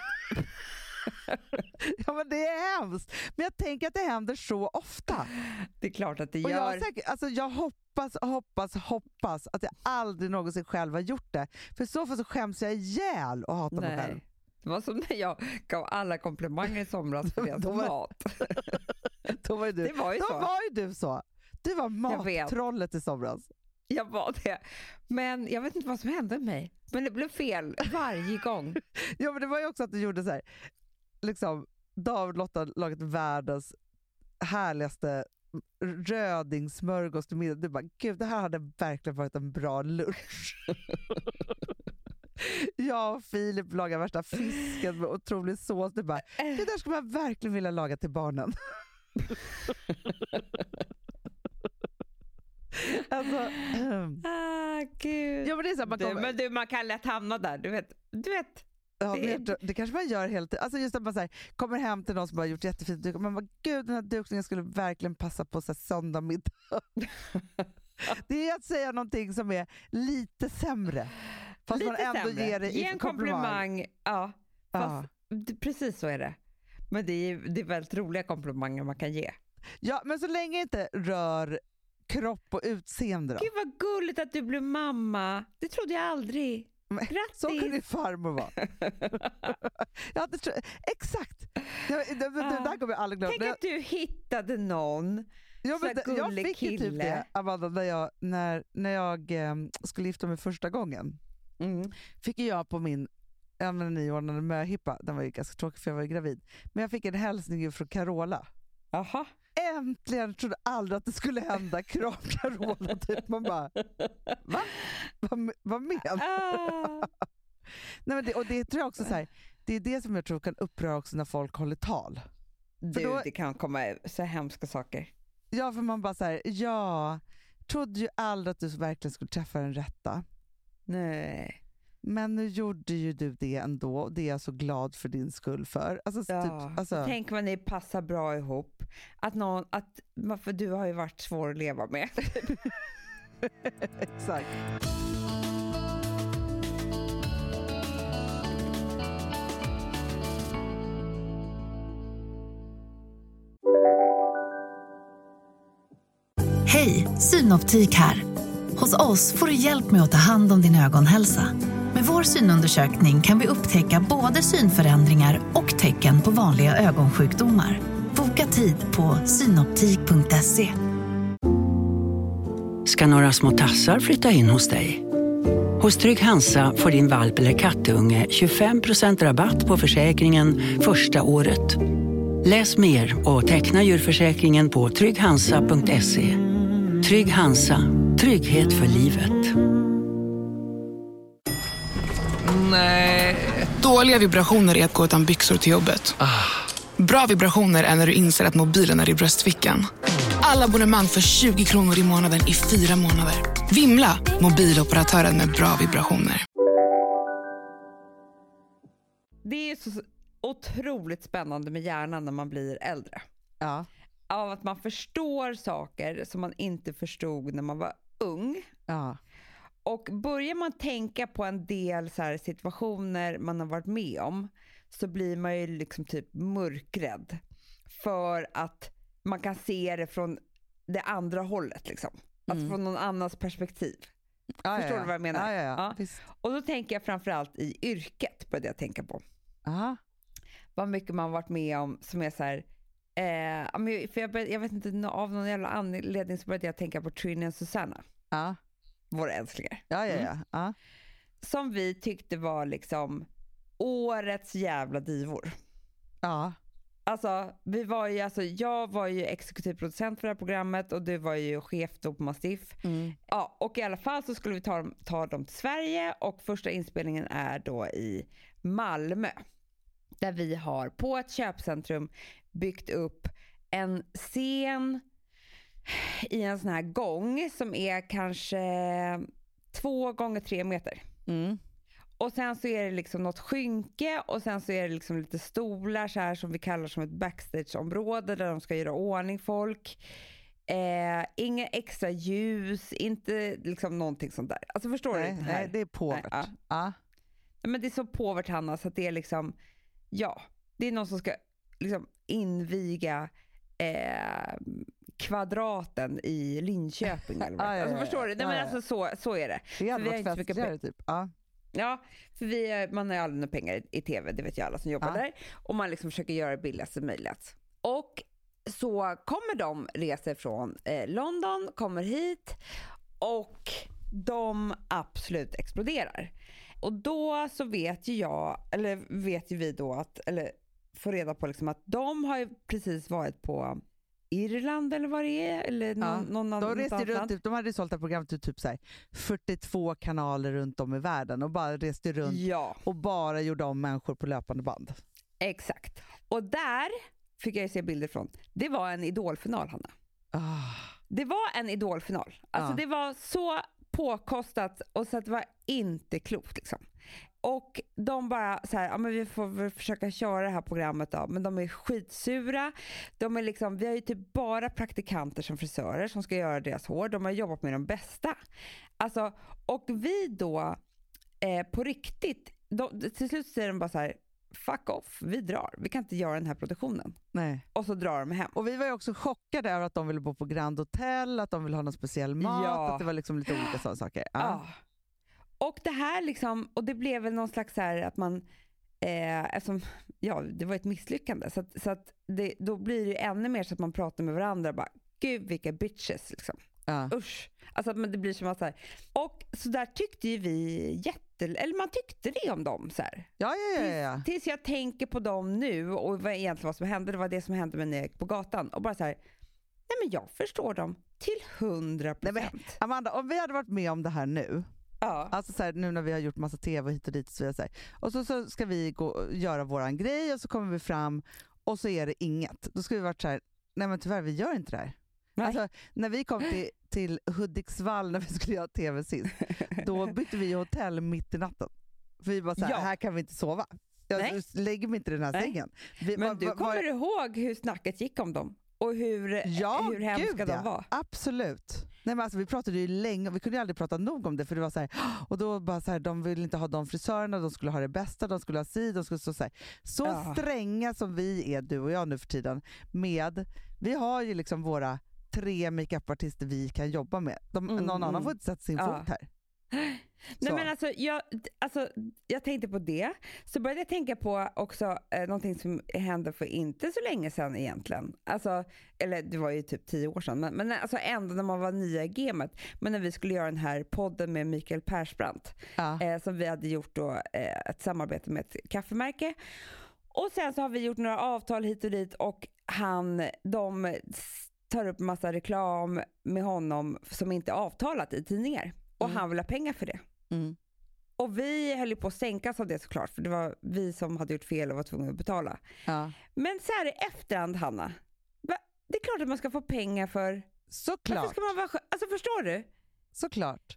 B: Ja, men det är hemskt. Men jag tänker att det händer så ofta.
D: Det är klart att det
B: Och jag,
D: gör.
B: är säker, alltså jag hoppas, hoppas, hoppas att jag aldrig någonsin själv har gjort det. För i så fall så skäms jag ihjäl och hatar mig själv.
D: Nej. Det var som när jag gav alla komplimanger i somras för deras
B: Då var-
D: mat.
B: Då var ju du,
D: Det var ju
B: då
D: så.
B: var ju du så. Du var
D: Jag vet.
B: mattrollet i somras.
D: Jag var det. Men jag vet inte vad som hände med mig. Men det blev fel varje gång.
B: Ja, men det var ju också att du gjorde så här, liksom, David Lotta lagat världens härligaste rödingsmörgås till middag. Du bara, gud, det här hade verkligen varit en bra lunch. Jag och Filip lagar värsta fisken med otrolig sås. Du bara, det där skulle man verkligen vilja laga till barnen. Alltså,
D: Ah, gud.
B: ja, men det är så att man
D: du,
B: kommer,
D: men du, man kan lätt hamna där. Du vet, du vet.
B: ja,
D: det-
B: men jag tror- det kanske man gör helt. Alltså just att man så här, kommer hem till någon som har gjort jättefint duk och man bara, gud, den här dukningen skulle verkligen passa på så här söndag middag. Det är att säga någonting som är lite sämre. Fast
D: Lite
B: man ändå
D: sämre.
B: ger det
D: Ge
B: i
D: en
B: komplimang.
D: komplimang. Ja,
B: Ja.
D: fast det, precis så är det. Men det är, det är väldigt roliga komplimanger man kan ge.
B: Ja, men så länge det inte rör kropp och utseende då.
D: Gud vad gulligt att du blev mamma. Det trodde jag aldrig.
B: Men
D: Grattis.
B: så kan din farmor vara. Ja, det tror, exakt. Ja, det, det, det där kommer jag aldrig glömma.
D: Tänk att du hittade någon.
B: Ja,
D: så
B: men
D: här
B: det, jag
D: gullig
B: fick ju typ
D: kille.
B: det, Amanda, när jag, när, när jag eh, skulle gifta mig första gången.
D: Mm.
B: Fick ju jag på min ja, men nyordnade möhippa, den var ju ganska tråkig för jag var ju gravid. Men jag fick en hälsning från Carola.
D: Jaha.
B: Äntligen, trodde aldrig att det skulle hända. Kram Carola, typ. Man bara, va? Vad, vad menar du?
D: Ah.
B: Nej, men det, och det tror jag också så här, det är det som jag tror kan uppröra också när folk håller tal.
D: Du,
B: då-
D: det kan komma så hemska saker.
B: Ja, för man bara så här, ja, trodde ju aldrig att du verkligen skulle träffa den rätta.
D: Nej.
B: Men nu gjorde ju du det ändå och det är jag så glad för din skull för. Alltså,
D: Ja.
B: typ, alltså,
D: Tänk vad ni passar bra ihop. Att någon, att, för du har ju varit svår att leva med.
B: exakt.
E: Hej, Synoptik här. Hos oss får du hjälp med att ta hand om din ögonhälsa. Med vår synundersökning kan vi upptäcka både synförändringar och tecken på vanliga ögonsjukdomar. Boka tid på synoptik punkt se.
F: Ska några små tassar flytta in hos dig? Hos Trygg Hansa får din valp eller kattunge tjugofem procent rabatt på försäkringen första året. Läs mer och teckna djurförsäkringen på trygg hansa punkt se. Trygg Hansa, trygghet för livet.
G: Nej. Dåliga vibrationer är att gå utan byxor till jobbet. Bra vibrationer är när du inser att mobilen är i bröstfickan. Alla abonnemang för tjugo kronor i månaden i fyra månader. Vimla, mobiloperatören med bra vibrationer.
D: Det är så otroligt spännande med hjärnan när man blir äldre.
B: Ja.
D: av att man förstår saker som man inte förstod när man var ung.
B: Ja.
D: Och börjar man tänka på en del så här situationer man har varit med om, så blir man ju liksom typ mörkrädd. För att man kan se det från det andra hållet liksom. Alltså mm. från någon annans perspektiv.
B: Ah,
D: Förstår
B: ja, ja.
D: du vad jag menar?
B: Ah, ja, ja.
D: Ja. Och då tänker jag framförallt i yrket, på det jag tänker på.
B: Aha.
D: Vad mycket man har varit med om som är så här... Eh, för jag, började, jag vet inte, av någon jävla anledning så började jag tänka på Trini och Susanna.
B: Ja.
D: Våra älsklingar.
B: Ja, ja, ja.
D: Mm.
B: ja.
D: Som vi tyckte var liksom årets jävla divor.
B: Ja.
D: Alltså, vi var ju, alltså, jag var ju exekutiv producent för det här programmet och du var ju chef då på Mastiff.
B: Mm.
D: Ja, och i alla fall så skulle vi ta dem, ta dem till Sverige, och första inspelningen är då i Malmö. Där vi har på ett köpcentrum byggt upp en scen i en sån här gång som är kanske två gånger tre meter.
B: Mm.
D: Och sen så är det liksom något skynke, och sen så är det liksom lite stolar så här som vi kallar som ett backstageområde där de ska göra ordning folk. Eh, inga extra ljus, inte liksom någonting sånt där. Alltså förstår
B: nej,
D: du? Det,
B: nej, det är påvert.
D: Nej, ja.
B: Ja.
D: Men det är så påvert, Hanna, så att det är liksom, ja, det är någon som ska liksom inviga eh, kvadraten i Linköping eller vad.
B: Ah, ja,
D: alltså
B: ja,
D: förstår du? Nej,
B: ja,
D: men
B: ja.
D: alltså så, så är det.
B: Det hade
D: För vi har
B: varit
D: inte så mycket
B: festligare typ. Ja.
D: Ja, för vi, man har ju aldrig några pengar i tv, det vet ju alla som jobbar
B: Ja.
D: där. Och man liksom försöker göra det billigaste möjligt. Och så kommer de reser från eh, London, kommer hit, och de absolut exploderar. Och då så vet ju jag, eller vet ju vi då att, eller får reda på liksom att de har ju precis varit på Irland eller vad det är, eller någon,
B: Ja,
D: någon annan.
B: De reste runt, typ, de hade sålt det här programmet till typ så här fyrtiotvå kanaler runt om i världen och bara reste runt
D: Ja.
B: och bara gjorde om människor på löpande band.
D: Exakt. Och där fick jag ju se bilder från. Det var en idolfinal, Hanna.
B: Ah.
D: Det var en idolfinal. Alltså
B: Ja.
D: det var så påkostat, och så att det var inte klokt liksom. Och de bara så här, ja men vi får väl försöka köra det här programmet då, men de är skitsura. De är liksom, vi har ju typ bara praktikanter som frisörer som ska göra deras hår. De har jobbat med de bästa. Alltså, och vi då eh, på riktigt, de, till slut säger de bara så här, fuck off, vi drar. Vi kan inte göra den här produktionen.
B: Nej.
D: Och så drar de hem.
B: Och vi var ju också chockade över att de ville bo på Grand Hotel, att de ville ha någon speciell mat,
D: Ja.
B: att det var liksom lite olika sådana saker. Ja.
D: Ja. Och det här liksom, och det blev väl någon slags så här att man eh, eftersom, ja, det var ett misslyckande, så att, så att det, då blir det ännu mer så att man pratar med varandra bara, gud vilka bitches liksom.
B: Ja.
D: Usch. Alltså men det blir som att så här, och så där tyckte ju vi jätte, eller man tyckte det om dem så här.
B: Ja, ja, ja, ja.
D: Tills, tills jag tänker på dem nu och vad egentligen vad som hände, det var det som hände med när jag gick på gatan och bara så här, nej men jag förstår dem till hundra procent.
B: Amanda, om vi hade varit med om det här nu,
D: Ja.
B: alltså så här, nu när vi har gjort massa tv hit och dit och så vidare, så här, och så, så ska vi gå och göra våran grej och så kommer vi fram och så är det inget. Då ska vi varit så här, nej men tyvärr vi gör inte det här. Alltså, när vi kom till, till Hudiksvall när vi skulle göra tv sist, då bytte vi hotell mitt i natten. För vi bara så här,
D: Ja.
B: här kan vi inte sova. Jag
D: Nej.
B: lägger mig inte i den här
D: Nej.
B: sängen. Vi,
D: Men
B: va-
D: du
B: va-
D: kommer
B: var-
D: ihåg hur snacket gick om dem? Och hur,
B: Ja,
D: hur hemska
B: gud,
D: de
B: ja.
D: var?
B: Absolut. Nej, men alltså, vi pratade ju länge och vi kunde ju aldrig prata nog om det, för det var så här, och då bara så här, de ville inte ha de frisörerna, de skulle ha det bästa, de skulle ha si, de skulle så, så, här. Så
D: Ja.
B: stränga som vi är, du och jag nu för tiden, med, vi har ju liksom våra tre makeupartister vi kan jobba med. De,
D: Mm,
B: någon annan
D: mm.
B: får inte sätta sin
D: Ja.
B: fot här.
D: Nej,
B: Så.
D: men alltså jag, alltså, jag tänkte på det. Så började jag tänka på också eh, någonting som hände för inte så länge sedan egentligen. Alltså, eller det var ju typ tio år sedan. Men, men alltså ändå när man var nya i gamet. Men när vi skulle göra den här podden med Mikael Persbrandt.
B: Ja.
D: Eh, som vi hade gjort då, eh, ett samarbete med ett kaffemärke. Och sen så har vi gjort några avtal hit och dit. Och han, de tar upp massa reklam med honom som inte är avtalat i tidningar. Och
B: Mm.
D: han vill ha pengar för det.
B: Mm.
D: Och vi höll ju på att sänkas av det såklart. För det var vi som hade gjort fel och var tvungna att betala.
B: Ja.
D: Men så här i efterhand, Hanna. Va? Det är klart att man ska få pengar för... Varför
B: Såklart.
D: ska man vara... skö- Alltså förstår du?
B: Såklart.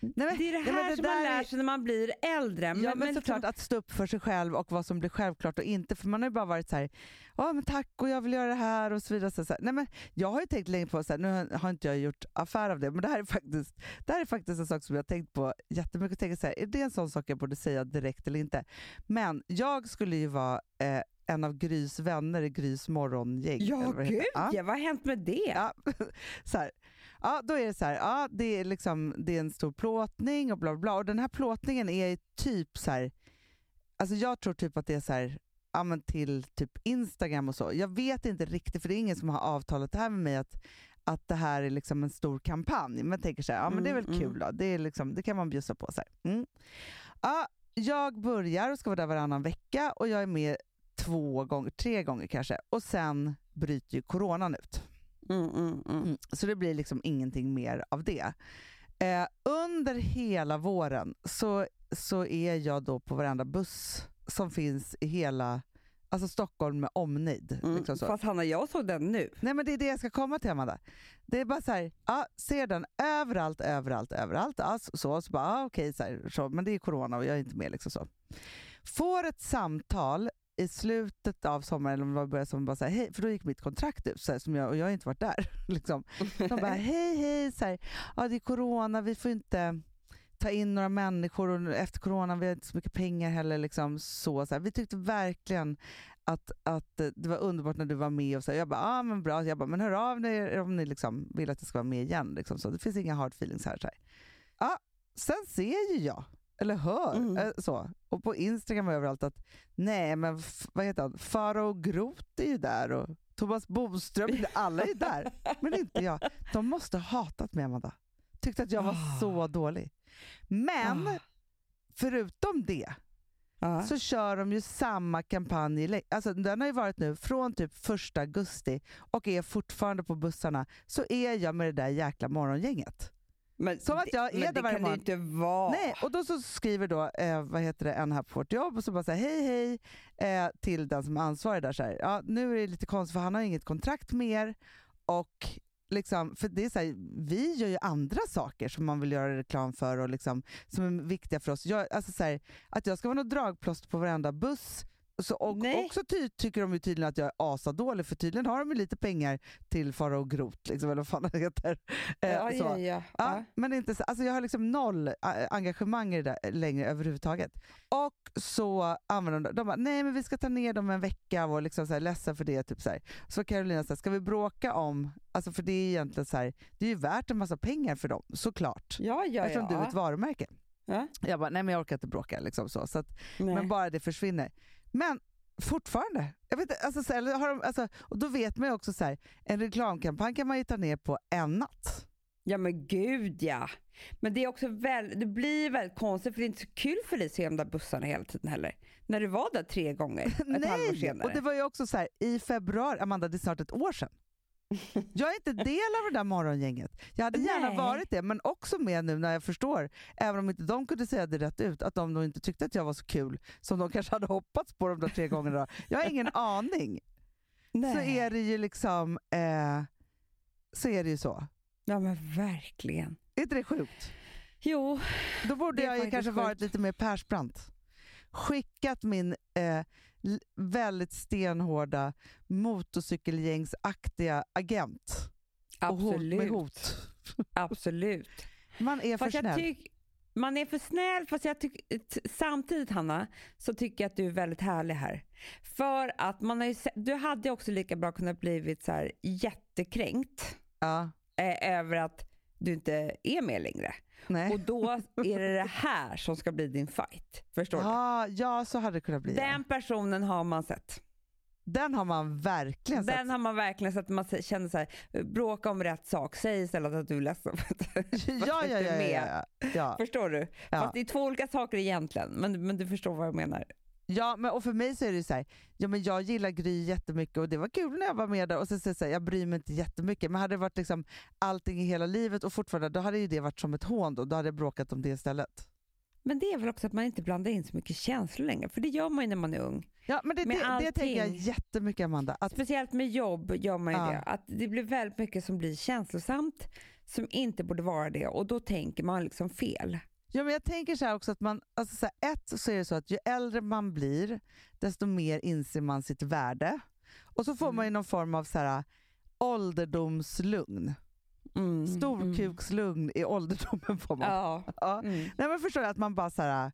B: Nej, men,
D: det är det här
B: nej, det
D: som man lär
B: är...
D: sig när man blir äldre.
B: Ja,
D: men,
B: men,
D: men
B: såklart att stå upp för sig själv och vad som blir självklart och inte. För man har ju bara varit så här, ja men tack och jag vill göra det här och så vidare. Så, så här. Nej, men jag har ju tänkt länge på, så här, nu har inte jag gjort affär av det, men det här är faktiskt, det här är faktiskt en sak som jag har tänkt på jättemycket. Och tänker så här, är det en sån sak jag borde säga direkt eller inte? Men jag skulle ju vara eh, en av Grys vänner i Grys morgongäng.
D: Ja, gud,
B: ja.
D: ja, vad har hänt med det?
B: Ja, så här. Ja, då är det så här, ja, det är liksom det är en stor plåtning och bla bla. Och den här plåtningen är typ så här, alltså jag tror typ att det är så här, ja, men till typ Instagram och så. Jag vet inte riktigt, för det är ingen som har avtalat det här med mig att att det här är liksom en stor kampanj. Men tänker så här, ja men det är väl
D: mm,
B: kul då. Det är liksom, det kan man bjussa på så här. Mm. Ja, jag börjar och ska vara där varannan vecka och jag är med två gånger, tre gånger kanske. Och sen bryter ju coronan ut.
D: Mm, mm, mm.
B: Mm. Så det blir liksom ingenting mer av det. Eh, under hela våren så, så är jag då på varenda buss som finns i hela alltså Stockholm med omnejd.
D: Mm.
B: Liksom så.
D: Fast Hanna, jag såg den nu.
B: Nej, men det är det jag ska komma till, Amanda. Det är bara så här, ja, ser den överallt, överallt, överallt. Ja, så, så, så bara, ja, okej, så här, så, men det är corona och jag är inte med liksom så. Får ett samtal i slutet av sommaren, eller om det var början, som bara så här, hej, för då gick mitt kontrakt ut så här, som jag, och jag har inte varit där. Liksom. De bara, hej, hej, så här, ja, det är corona, vi får inte ta in några människor och efter corona vi har inte så mycket pengar heller. Liksom, så, så här. Vi tyckte verkligen att, att det var underbart när du var med. Och så här. Jag bara, ja ah, men bra. Jag bara, men hör av er om ni liksom vill att jag ska vara med igen. Liksom. Så det finns inga hard feelings här. Så här. Ja, sen ser ju jag, eller hör, mm. äh, så. Och på Instagram och överallt att nej, men f- vad heter han? Farao Groth är ju där och Thomas Boström, alla är där. Men inte jag. De måste ha hatat mig, Amanda. Tyckte att jag var oh. så dålig. Men oh. förutom det uh. så kör de ju samma kampanj. Alltså den har ju varit nu från typ första augusti och är fortfarande på bussarna. Så är jag med det där jäkla morgongänget.
D: Men
B: som att jag
D: det,
B: är där
D: det kan det inte vara.
B: Nej, och då så skriver då eh, vad heter det, en här på vårt jobb och så bara säger hej hej eh, till den som är ansvarig där så här. Ja, nu är det lite konstigt för han har inget kontrakt mer och liksom, för det är så här, vi gör ju andra saker som man vill göra reklam för och liksom, som är viktiga för oss. Jag, alltså så här, att jag ska vara något dragplåster på varenda buss. Så, och
D: Nej.
B: också ty- tycker de ju tydligen att jag är asadålig, för tydligen har de ju lite pengar till Farao Groth, liksom, eller vad fan det heter. Eh,
D: ja,
B: så.
D: ja, ja.
B: Ja, men inte så, alltså jag har liksom noll äh, engagemang i det där längre överhuvudtaget. Och så använder de, de bara, nej men vi ska ta ner dem en vecka och liksom så här, ledsen för det. Typ så här. Så Carolina säger, ska vi bråka om, alltså för det är egentligen så här, det är ju värt en massa pengar för dem, såklart.
D: Ja, ja,
B: eftersom
D: ja.
B: du är ett varumärke.
D: Ja.
B: Jag bara, nej men jag orkar inte bråka. Liksom så, så att,
D: Nej.
B: men bara det försvinner. Men fortfarande. Jag vet, alltså, så, eller har de, alltså, och då vet man ju också så här, en reklamkampanj kan man ju ta ner på en natt.
D: Ja men gud ja. Men det är också väl, det blir väldigt konstigt för det är inte så kul för dig att se de där bussarna hela tiden heller. När du var där tre gånger ett
B: Nej,
D: halvår senare.
B: och det var ju också så här, i februari, Amanda, det är snart ett år sedan. Jag är inte del av det där morgongänget. Jag hade gärna
D: Nej.
B: varit det, men också med nu när jag förstår, även om inte de kunde säga det rätt ut, att de nog inte tyckte att jag var så kul som de kanske hade hoppats på de där tre gångerna. Jag har ingen aning.
D: Nej.
B: Så är det ju liksom eh, så är det ju så.
D: Ja men verkligen.
B: Är inte det sjukt?
D: Jo.
B: Då borde jag ju kanske
D: sjukt.
B: varit lite mer Persbrandt. Skickat min eh, väldigt stenhårda motorcykelgängsaktiga agent.
D: Absolut.
B: Och hot med hot.
D: Absolut.
B: Man är för
D: fast
B: snäll.
D: Tyck, man är för snäll, fast jag tyck, samtidigt Hanna så tycker jag att du är väldigt härlig här. För att man har ju, du hade också lika bra kunnat blivit så här jättekränkt
B: Ja.
D: eh, över att du inte är med längre.
B: Nej.
D: Och då är det det här som ska bli din fight. Förstår
B: Ja, ja, så hade det kunnat bli.
D: du? Den personen har man sett.
B: Den har man verkligen sett.
D: Den har man verkligen sett. Man känner så här, bråka om rätt sak. Säg istället att du är ledsen för att, för
B: ja,
D: att
B: ja,
D: du
B: ja,
D: är med.
B: ja, ja, ja.
D: Förstår du?
B: Ja.
D: Fast det är två olika saker egentligen. Men, men du förstår vad jag menar.
B: Ja, men och för mig så är det så här, ja, men jag gillar Gry jättemycket och det var kul när jag var med där och så säger så här, jag bryr mig inte jättemycket, men hade det varit liksom allting i hela livet och fortfarande, då hade ju det varit som ett hån då, då hade jag bråkat om det istället.
D: Men det är väl också att man inte blandar in så mycket känslor längre, för det gör man ju när man är ung.
B: Ja, men det,
D: Med
B: det, det
D: allting.
B: tänker jag jättemycket, Amanda. Att,
D: Speciellt med jobb gör man ju
B: Ja.
D: det. Att det blir väldigt mycket som blir känslosamt som inte borde vara det, och då tänker man liksom fel.
B: Ja, men jag tänker så här också att man, alltså så här, ett så är det så att ju äldre man blir desto mer inser man sitt värde. Och så får mm. man ju någon form av så här ålderdomslugn. Mm, Storkukslugn mm. i ålderdomen får man.
D: Ja.
B: Ja. Mm. Nej, men förstår jag att man bara så här,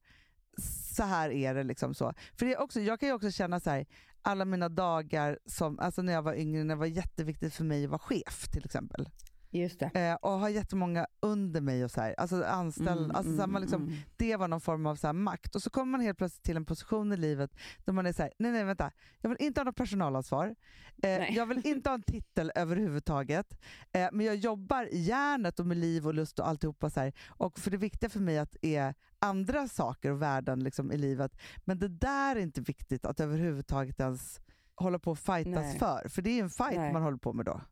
B: så här är det liksom så. För det är också, jag kan ju också känna så här, alla mina dagar som, alltså när jag var yngre, när det var jätteviktigt för mig att vara chef till exempel.
D: Just det.
B: Eh, och ha jättemånga under mig och så här, alltså anställd, mm, alltså så här, man liksom, mm. det var någon form av så här makt, och så kommer man helt plötsligt till en position i livet där man är så här, nej nej vänta, jag vill inte ha något personalansvar, eh, jag vill inte ha en titel överhuvudtaget, eh, men jag jobbar i hjärnet och med liv och lust och alltihopa så här, och för det viktiga för mig att är andra saker och värden liksom i livet, men det där är inte viktigt att överhuvudtaget ens hålla på och fightas nej. för, för det är en fight nej. man håller på med då.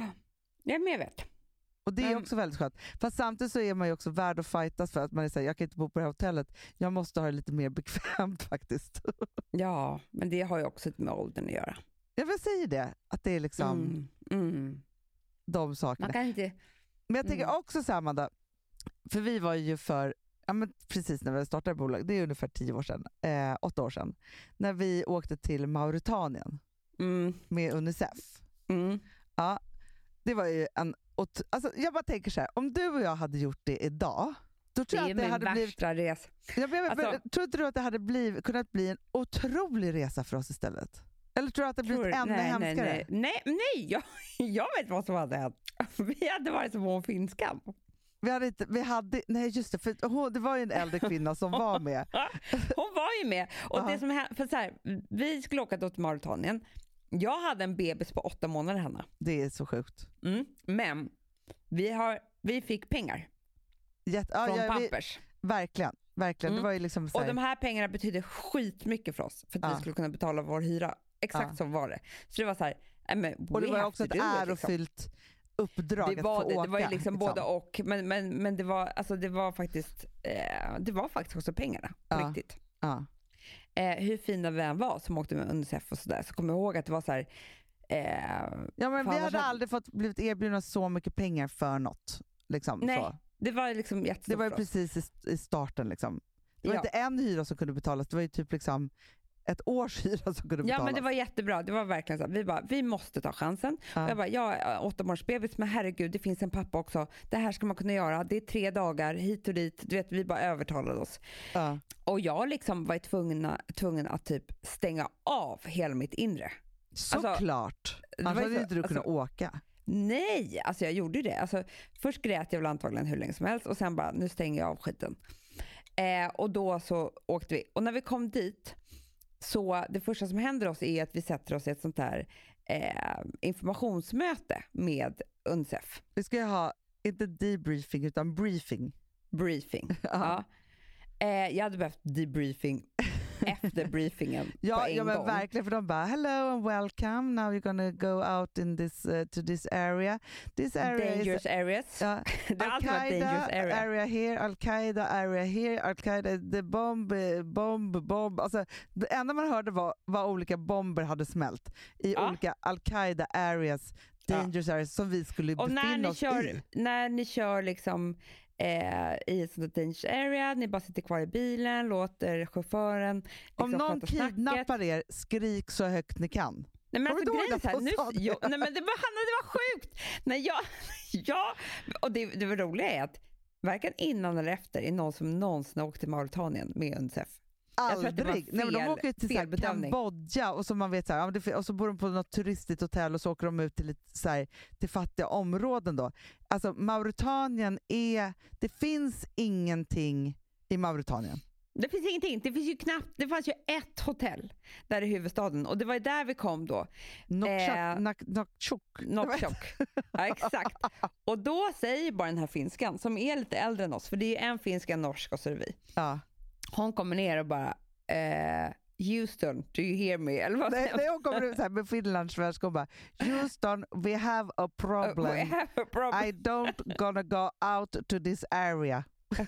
D: Ja, men jag vet.
B: Och det är också väldigt skönt. Fast samtidigt så är man ju också värd att fightas för att man är så här, jag kan inte bo på det här hotellet. Jag måste ha det lite mer bekvämt faktiskt.
D: Ja, men det har ju också med åldern att göra.
B: Jag vill säga det, att det är liksom
D: mm, mm.
B: de sakerna.
D: Man kan inte...
B: Men jag tänker mm. också så här, Amanda, för vi var ju för, ja men precis när vi startade bolag, det är ungefär tio år sedan, eh, åtta år sedan, när vi åkte till Mauritanien mm. med Unicef.
D: Mm.
B: Ja, det var ju en, alltså jag bara tänker så här, om du och jag hade gjort det idag, då tror
D: det
B: jag att det hade blivit
D: resa.
B: Jag men, alltså, tror inte du att det hade blivit, kunnat bli en otrolig resa för oss istället? Eller tror du att det blivit ännu nej, hemskare?
D: Nej, nej, nej, nej jag, jag vet vad som hade hänt. Vi hade varit som hon finskan.
B: Vi hade inte, vi hade, nej just det, för hon, det var ju en äldre kvinna som var med.
D: Hon var ju med. Och
B: uh-huh.
D: det som hände, för så här, vi skulle åka till Mauritanien. Jag hade en bebis på åtta månader, Hanna.
B: Det är så sjukt.
D: Mm, men vi, har, vi fick pengar.
B: Jätte, ja,
D: från
B: ja,
D: Pampers.
B: Vi, verkligen, verkligen.
D: Mm.
B: Det var ju liksom så här.
D: Och de här pengarna betydde skitmycket för oss. För att ja. vi skulle kunna betala vår hyra. Exakt ja. så var det. Så det var så här, men
B: och det var också ett ärofyllt liksom. uppdrag
D: det var
B: att få
D: det,
B: åka.
D: Det var ju liksom,
B: liksom.
D: både och. Men, men, men det, var, alltså det var faktiskt eh, det var faktiskt också pengarna. På
B: ja.
D: riktigt.
B: Ja.
D: Eh, hur fina vi än var som åkte med Unicef och sådär. Så kommer jag ihåg att det var så här. Eh,
B: ja, men vi hade aldrig fått blivit erbjudna så mycket pengar för något. Liksom,
D: nej,
B: så.
D: det var liksom jättestort.
B: Det var ju precis i, i starten. Liksom. Det var ja. inte en hyra som kunde betalas, det var ju typ liksom ett års hyra som kunde betalas.
D: Ja, men det var jättebra. Det var verkligen så. Vi bara, vi måste ta chansen. Ja. Och jag bara, jag är åtta månaders bebis, men herregud, det finns en pappa också. Det här ska man kunna göra. Det är tre dagar hit och dit. Du vet, vi bara övertalade oss.
B: Ja.
D: Och jag liksom var tvungen, tvungen att typ stänga av hela mitt inre.
B: Såklart. Alltså, annars hade inte du kunnat alltså, åka.
D: Nej, alltså jag gjorde det. Alltså, först grät jag väl antagligen hur länge som helst och sen bara, nu stänger jag av skiten. Eh, och då så åkte vi. Och när vi kom dit, så det första som händer oss är att vi sätter oss i ett sånt här eh, informationsmöte med Unicef.
B: Vi ska ha, inte debriefing utan briefing.
D: Briefing, ja. Eh, jag hade behövt debriefing efter briefingen
B: ja,
D: på en
B: ja men
D: gång.
B: verkligen, för de bara hello and welcome, now you're gonna go out in this uh, to this area. This area
D: dangerous
B: is,
D: areas.
B: Uh, Al-Qaida area. area here, Al-Qaida area here, Al-Qaida, the bomb, bomb, bomb. Alltså, det enda man hörde var vad olika bomber hade smält i ja. olika Al-Qaida areas, dangerous ja. areas som vi skulle
D: och
B: befinna
D: när ni
B: oss
D: kör,
B: i.
D: När ni kör liksom Eh, i ett sånt dangerous area, ni bara sitter kvar i bilen, låter chauffören liksom,
B: om någon kidnappar er, skrik så högt ni kan.
D: Nej men alltså grejen så här, nu, jo, nej men det var, Hanna, det var sjukt. Nej, jag, ja, och det, det var roliga är att varken innan eller efter är någon som någonsin åkt till Mauritanien med Unicef.
B: Aldrig. Nej, men de åker ju till så här Kambodja och så man vet så här, och så bor de på något turistigt hotell och så åker de ut till lite så här, till fattiga områden då. Alltså Mauritanien är, det finns ingenting i Mauritanien.
D: Det finns ingenting. Det finns ju knappt, det fanns ju ett hotell där i huvudstaden och det var där vi kom då.
B: Nokchuk.
D: Nokchuk. Ja, exakt. Och då säger bara den här finskan som är lite äldre än oss, för det är en finska, en norsk och så är det vi.
B: Ja.
D: Hon kommer ner och bara eh, Houston, do you hear me? Eller vad
B: nej, nej, hon kommer ut så här med finlandssvenska och bara Houston, we have a problem.
D: Uh, we have a problem.
B: I don't gonna go out to this area.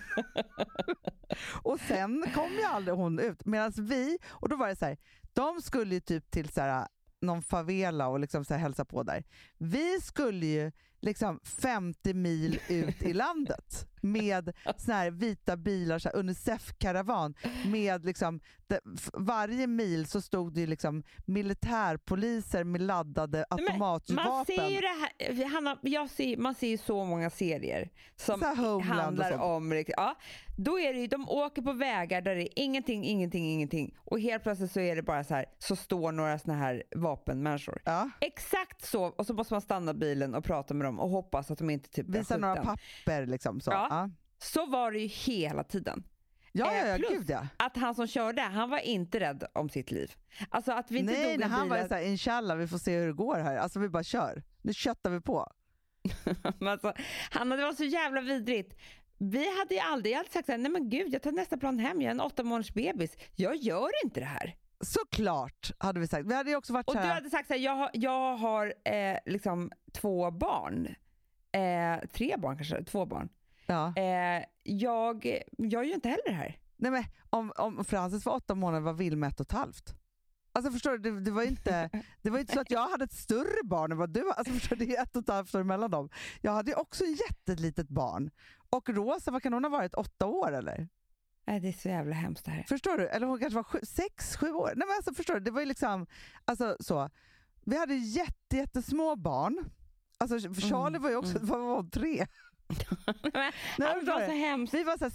B: Och sen kom ju aldrig hon ut. Medan vi, och då var det så här, de skulle ju typ till så här någon favela och liksom så här hälsa på där. Vi skulle ju liksom femtio mil ut i landet med såna här vita bilar, så här Unicef-karavan med liksom, det, varje mil så stod det liksom militärpoliser med laddade automatvapen.
D: Man ser ju det här, Hanna, jag ser, man ser ju så många serier som handlar om, ja, då är det ju, de åker på vägar där det är ingenting, ingenting, ingenting och helt plötsligt så är det bara så här, så står några såna här vapenmänniskor. Ja. Exakt så, och så måste man stanna bilen och prata med dem och hoppas att de inte typ
B: visar några papper liksom så.
D: Ja.
B: Ja.
D: Så var det ju hela tiden.
B: Ja, ja, ja,
D: plus
B: gud ja.
D: att han som körde, han var inte rädd om sitt liv. Alltså att vi inte
B: nej,
D: dog
B: nej, han
D: bilen.
B: var så här, inshallah, vi får se hur det går här. Alltså vi bara kör. Nu köttar vi på.
D: Men alltså, han hade varit så jävla vidrigt. Vi hade ju aldrig, jag hade sagt så här, nej men gud, jag tar nästa plan hem, jag är en åtta månaders bebis. Jag gör inte det här.
B: Såklart hade vi sagt. Vi hade ju också varit
D: och
B: så här...
D: du hade sagt så här, jag har, jag har eh, liksom två barn. Eh, tre barn kanske, två barn.
B: Ja.
D: Eh, jag gör ju inte heller det här.
B: Nej, men om, om Frances var åtta månader var Vilma ett och ett halvt. Alltså förstår du, det, det var inte det var inte så att jag hade ett större barn än vad du. Alltså förstår du, det är ett och ett halvt år mellan dem. Jag hade ju också ett jättelitet barn. Och Rosa, vad kan hon ha varit? Åtta år eller?
D: Nej, det är så jävla hemskt det här.
B: Förstår du? Eller hon kanske var sju, sex, sju år. Nej men alltså förstår du, det var ju liksom alltså så. Vi hade jätte, jättesmå barn. Alltså Charlie mm, var ju också mm. var, var tre.
D: Nej, Nej, det var så hemskt.
B: Vi var så här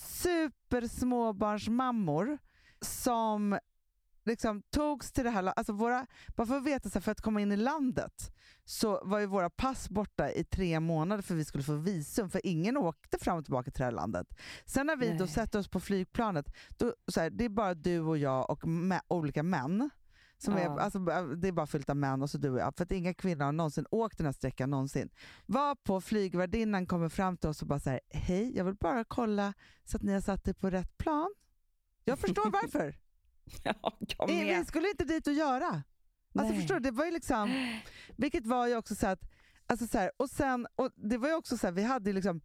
B: supersmåbarnsmammor som liksom togs till det här, alltså våra, bara för att veta så här, för att komma in i landet så var ju våra pass borta i tre månader för vi skulle få visum, för ingen åkte fram och tillbaka till det här landet. Sen när vi Nej. då sätter oss på flygplanet, då, så här, det är bara du och jag och mä, olika män som ja. är, alltså, det är bara fyllt av män och så du och jag, för att inga kvinnor har någonsin åkt den här sträckan någonsin. Var på flygvärdinnan kommer fram till oss och bara så här, hej, jag vill bara kolla så att ni har satt er på rätt plan. Jag förstår varför.
D: Ja,
B: vi skulle inte dit och göra. Alltså förstår du, det var ju liksom, vilket var ju också så att alltså så här, och sen och det var ju också så här, vi hade liksom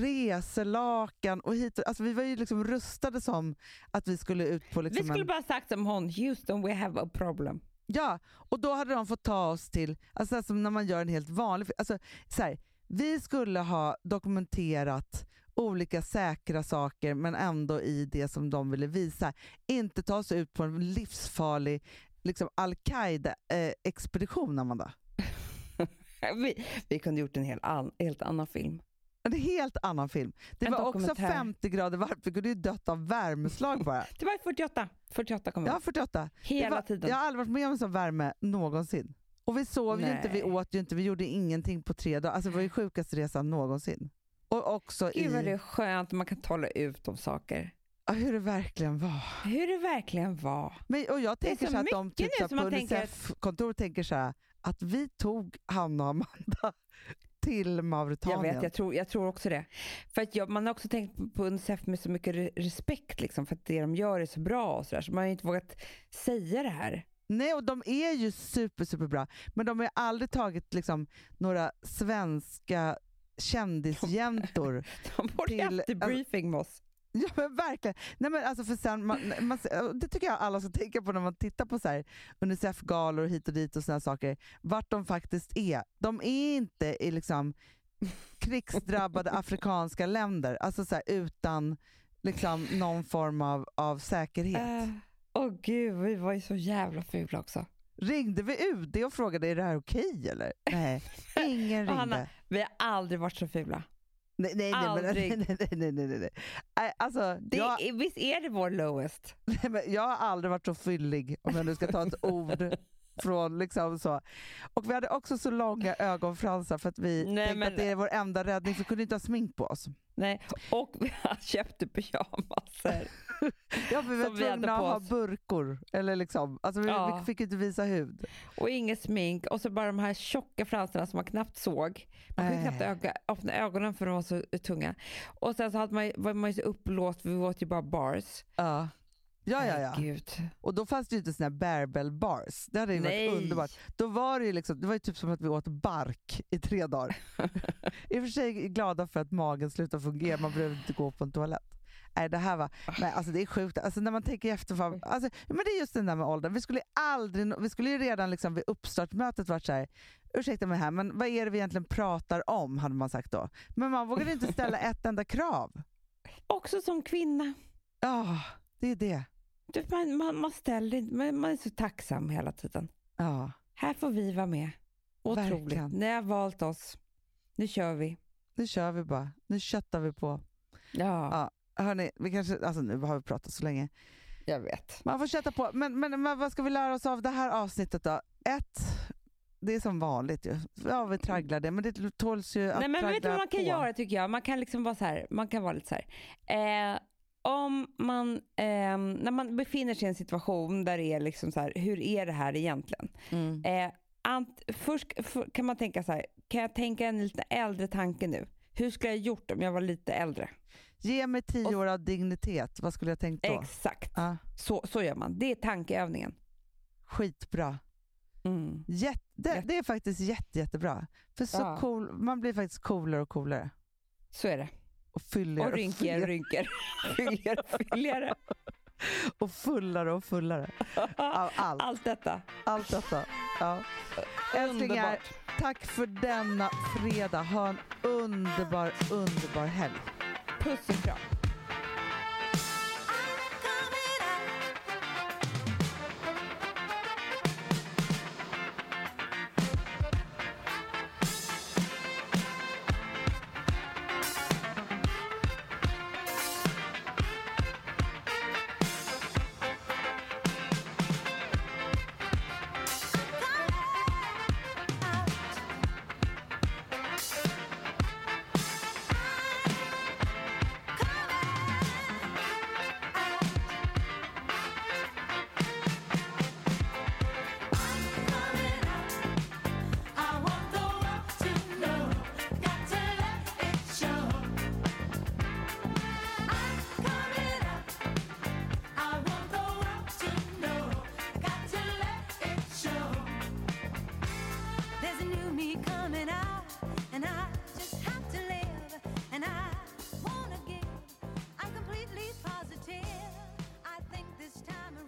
B: reselakan och hit, alltså vi var ju liksom rustade som att vi skulle ut på liksom
D: vi skulle
B: en,
D: bara sagt som hon, Houston, we have a problem.
B: Ja, och då hade de fått ta oss till, alltså som när man gör en helt vanlig, alltså så här, vi skulle ha dokumenterat olika säkra saker men ändå i det som de ville visa. Inte ta sig ut på en livsfarlig liksom Al-Qaida-expedition, Amanda.
D: vi, vi kunde gjort en helt, an, helt annan film.
B: En helt annan film. Det en var också femtio grader varmt. Vi kunde ju dött av värmeslag bara.
D: Det var fyrtioåtta. fyrtioåtta kom
B: ja, fyrtioåtta.
D: Hela
B: var,
D: tiden.
B: Jag har aldrig varit med om sån värme någonsin. Och vi sov Nej. ju inte, vi åt ju inte, vi gjorde ingenting på tre dagar. Alltså det var ju sjukaste resan någonsin. Och också
D: Gud vad
B: i...
D: det är skönt att man kan tala ut om saker.
B: Ja, hur det verkligen var.
D: Hur det verkligen var.
B: Men, och jag tänker så, så att de typ så på Unicef-kontor
D: tänker...
B: tänker så här, att vi tog Hanna och Amanda till Mauritanien.
D: Jag vet, jag tror, jag tror också det. För att jag, man har också tänkt på Unicef med så mycket respekt liksom, för att det de gör är så bra och så där, så man har inte vågat säga det här.
B: Nej, och de är ju super, super bra. Men de har aldrig tagit liksom några svenska kändisjäntor.
D: De, de borde till, haft debriefing med oss.
B: Ja men verkligen. Nej, men alltså för sen, man, man, det tycker jag alla ska tänka på när man tittar på så här Unicef-galor hit och dit och såna saker. Vart de faktiskt är. De är inte i liksom krigsdrabbade afrikanska länder. Alltså så här, utan liksom någon form av, av säkerhet.
D: Åh uh, oh gud, vi var ju så jävla fula också.
B: Ringde vi U D och frågade, är det här okej eller? Nej, ingen ringde.
D: Hanna, vi har aldrig varit så fula.
B: Nej, nej, nej, men, nej, nej, nej, nej, nej. Alltså,
D: det,
B: jag,
D: visst är det vår lowest?
B: Nej, men jag har aldrig varit så fyllig, om jag nu ska ta ett ord från liksom så. Och vi hade också så långa ögonfransar för att vi nej, tänkte men, att det är vår enda räddning, så kunde inte ha smink på oss.
D: Nej, och vi köpte pyjamaser.
B: Ja, för vi var tvungna att ha burkor. Eller liksom, alltså vi, ja. vi fick inte visa hud.
D: Och inget smink. Och så bara de här tjocka fransarna som man knappt såg. Man kunde knappt öga, öppna ögonen för de var så tunga. Och sen så hade man, var man ju så upplåst, vi åt ju bara bars.
B: Ja. Ja, ja, ja.
D: Gud.
B: Och då fanns det ju inte såna här barbell bars. Det hade ju Nej. varit underbart. Då var det ju liksom, det var ju typ som att vi åt bark i tre dagar. I och för sig glada för att magen slutade fungera. Man behöver inte gå på en toalett. Nej, det här var, nej, alltså det är sjukt. Alltså när man tänker efter, för, alltså, men det är just den där med åldern. Vi skulle aldrig, vi skulle ju redan liksom vid uppstartsmötet varit så här, ursäkta mig här, men vad är det vi egentligen pratar om, hade man sagt då. Men man vågade inte ställa ett enda krav.
D: Också som kvinna.
B: Ja, oh, det är det.
D: Man, man, man ställer man, man är så tacksam hela tiden.
B: Ja.
D: Här får vi vara med. Otroligt.
B: Verkligen.
D: Ni har valt oss. Nu kör vi.
B: Nu kör vi bara. Nu köttar vi på.
D: Ja.
B: Ja, hörni, vi kanske, alltså nu har vi pratat så länge.
D: Jag vet.
B: Man får kötta på. Men, men, men vad ska vi lära oss av det här avsnittet då? Ett, det är som vanligt ju. Ja, vi tragglar det, men det tåls ju att
D: Nej, men vet du vad man kan
B: på.
D: göra, tycker jag? Man kan liksom vara så här, man kan vara lite så här. Eh, om man, eh, när man befinner sig i en situation där det är liksom så här, hur är det här egentligen?
B: Mm.
D: Eh, ant, först för, kan man tänka så här, kan jag tänka en lite äldre tanke nu? Hur skulle jag gjort om jag var lite äldre?
B: Ge mig tio år av dignitet. Vad skulle jag tänkt då?
D: Exakt.
B: Ja.
D: Så, så gör man. Det är tankeövningen.
B: Skitbra.
D: Mm.
B: Jätte, det, det är faktiskt jätte, jättebra. För så
D: Ja.
B: cool, man blir faktiskt coolare och coolare.
D: Så är det.
B: Och fylligare
D: Och rynkigare, rynkigare. Fylligare, fylligare.
B: Och fullare och fullare. Av allt.
D: Allt detta.
B: Allt detta. Ja. Älsklingar,
D: Underbart.
B: tack för denna fredag. Ha en underbar, underbar helg.
D: Puss och kram.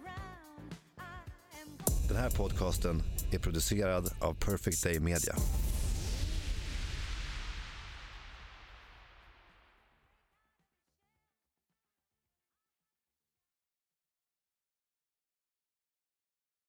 H: Den här podcasten är producerad av Perfect Day Media.